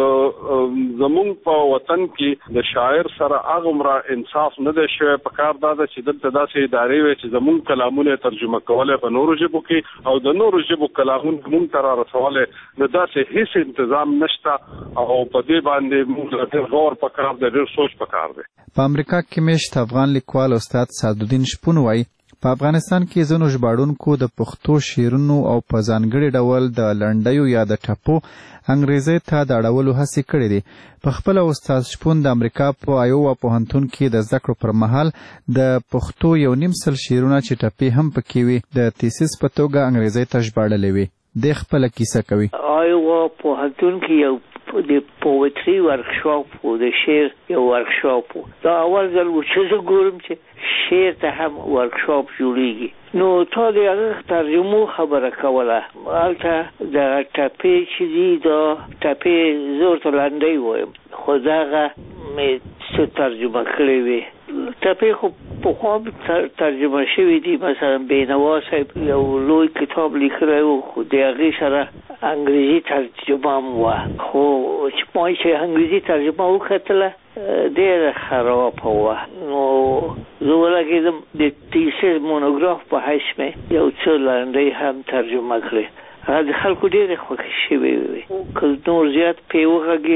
زمونږ په وطن کې د شاعر سره هغومره انصاف نه دی شوی په کار دا ده چې دلته داسې ادارې وي چې زمونږ کلامونه ترجمه کولی په نورو ژبو کې او د نورو ژبو کلامونه مونږ ته را رسولی نو داسې هېڅ انتظام نشته او په دې باندې مونږ له ډېر غور په کار دی ډېر سوچ په کار دی په امریکا کې میشت افغان لیکوال استاد سعدالدین شپون وایي په افغانستان کې ځینو ژباړونکو د پښتو شعرونو او په ځانګړي ډول د لنډیو یا د ټپو انګریزۍ ته د اړولو هڅې کړې دي په خپله استاد شپون د امریکا په ایووا پوهنتون کې د زده کړو پر مهال د پښتو یو نیم سل شعرونه چې ټپې هم پکې وي د تیسیس په توګه انګریزۍ ته ژباړلې وي دی خپله کیسه کوي ایووا پوهنتون کې یو د پویټري ورکشاپ و د شعر یو ورکشاپ و دا اول ځل و چې زه ګورم چې شعر ته هم ورکشاپ جوړیږي نو تا د هغه ترجمو خبره کوله هلته د ټپې چې دي دا ټپې زه ورته لنډۍ وایم خو دغه مې څه ترجمه کړې وې ټپې خو پخوا ترجمه شوي دي مثلا بینوا صاحب یو لوی کتاب لیکلی و خو د هغې سره انګریزي ترجمه هم وه خو چې ما چې انګریزي ترجمه وکتله ډېره خرابه وه نو زه ولګېدم د تیسیس مونوګراف په حیث مې یو څه لنډۍ هم ترجمه کړې د خلکو ډېرې خوښې شوې وې که نور زیات پرې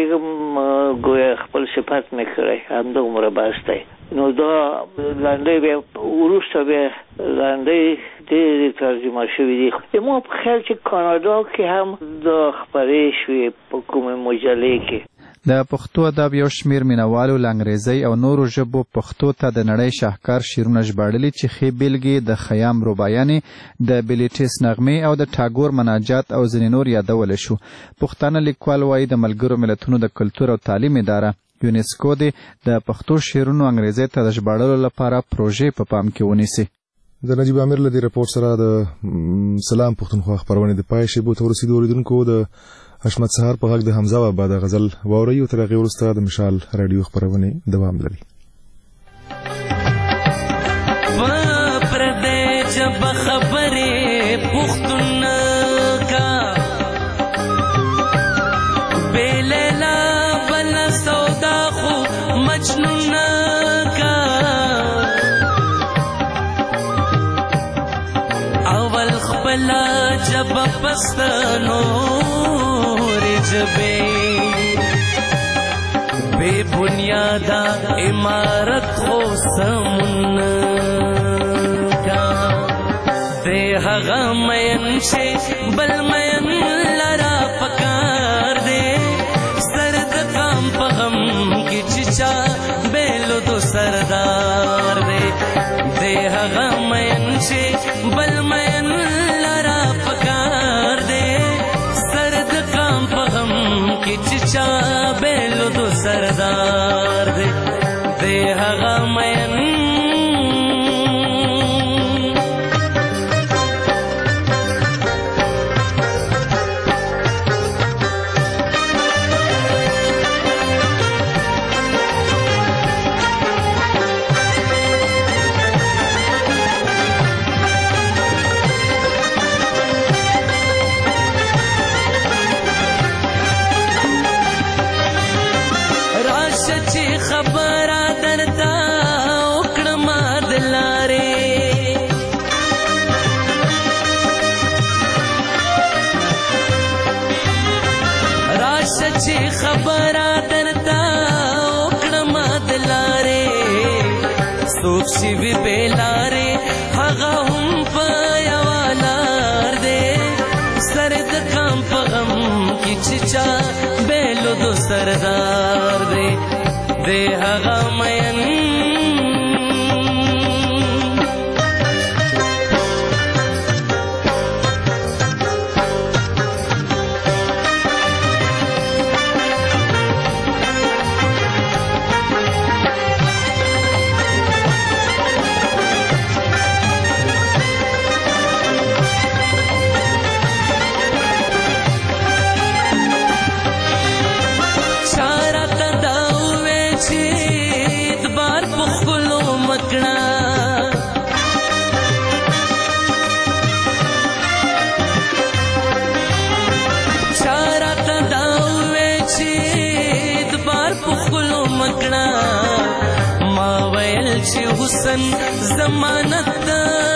وغږېږم ګویا خپل صفت مې کړی همدومره بس دی نو دا لنډۍ بیا وروسته بیا لنډۍ ډېرې ترجمه شوي دي ما په خیال چې کاناډا کې هم دا خپرې شوې په کومې مجلې کې د پښتو ادب یو شمیر مینوالو له انګریزۍ او نورو ژبو پښتو ته د نړۍ شاهکار شعرونه ژباړلي چې ښې بېلګې د خیام رباعیانې د بیلیټیس نغمې او د ټاګور مناجات او ځینې نور یادولی شو پښتانه لیکوال وایي د ملګرو ملتونو د کلتور او تعلیم اداره یونسکو دې د پښتو شعرونو انګریزۍ ته د ژباړلو لپاره پروژې په پام کې ونیسي د نجیب امیر له دې رپورټ سره د سلام پښتونخوا خپرونې د پای شیبو ته ورسېدو اورېدونکو د حشمت سهار په غږ د حمزه بابا د غزل واورئ او تر هغې وروسته د مشال راډیو خپرونې دوام لري پردې جب خبرې پښتون کا بیلیلا بل سودا خو مجنون کا اول خپلا جب پستانو جبے بے بنیادا عمارت ہو سمن کا دے ہغا مین شے بل مین لرا پکار دے سرد کام پغم کی چچا بیلو دو سردار دے دے ہغا مین شے بل مین لرا پکار دے چچا بیلو دو سردار دے دے ہغا مین خبره درتا وکړم دلاره څوک چې وی بیلاره هغه هم په یوه لار دی سر د کام په غم کې چې چا بیلو دو سردار دی دی هغه مین حسن ضمانت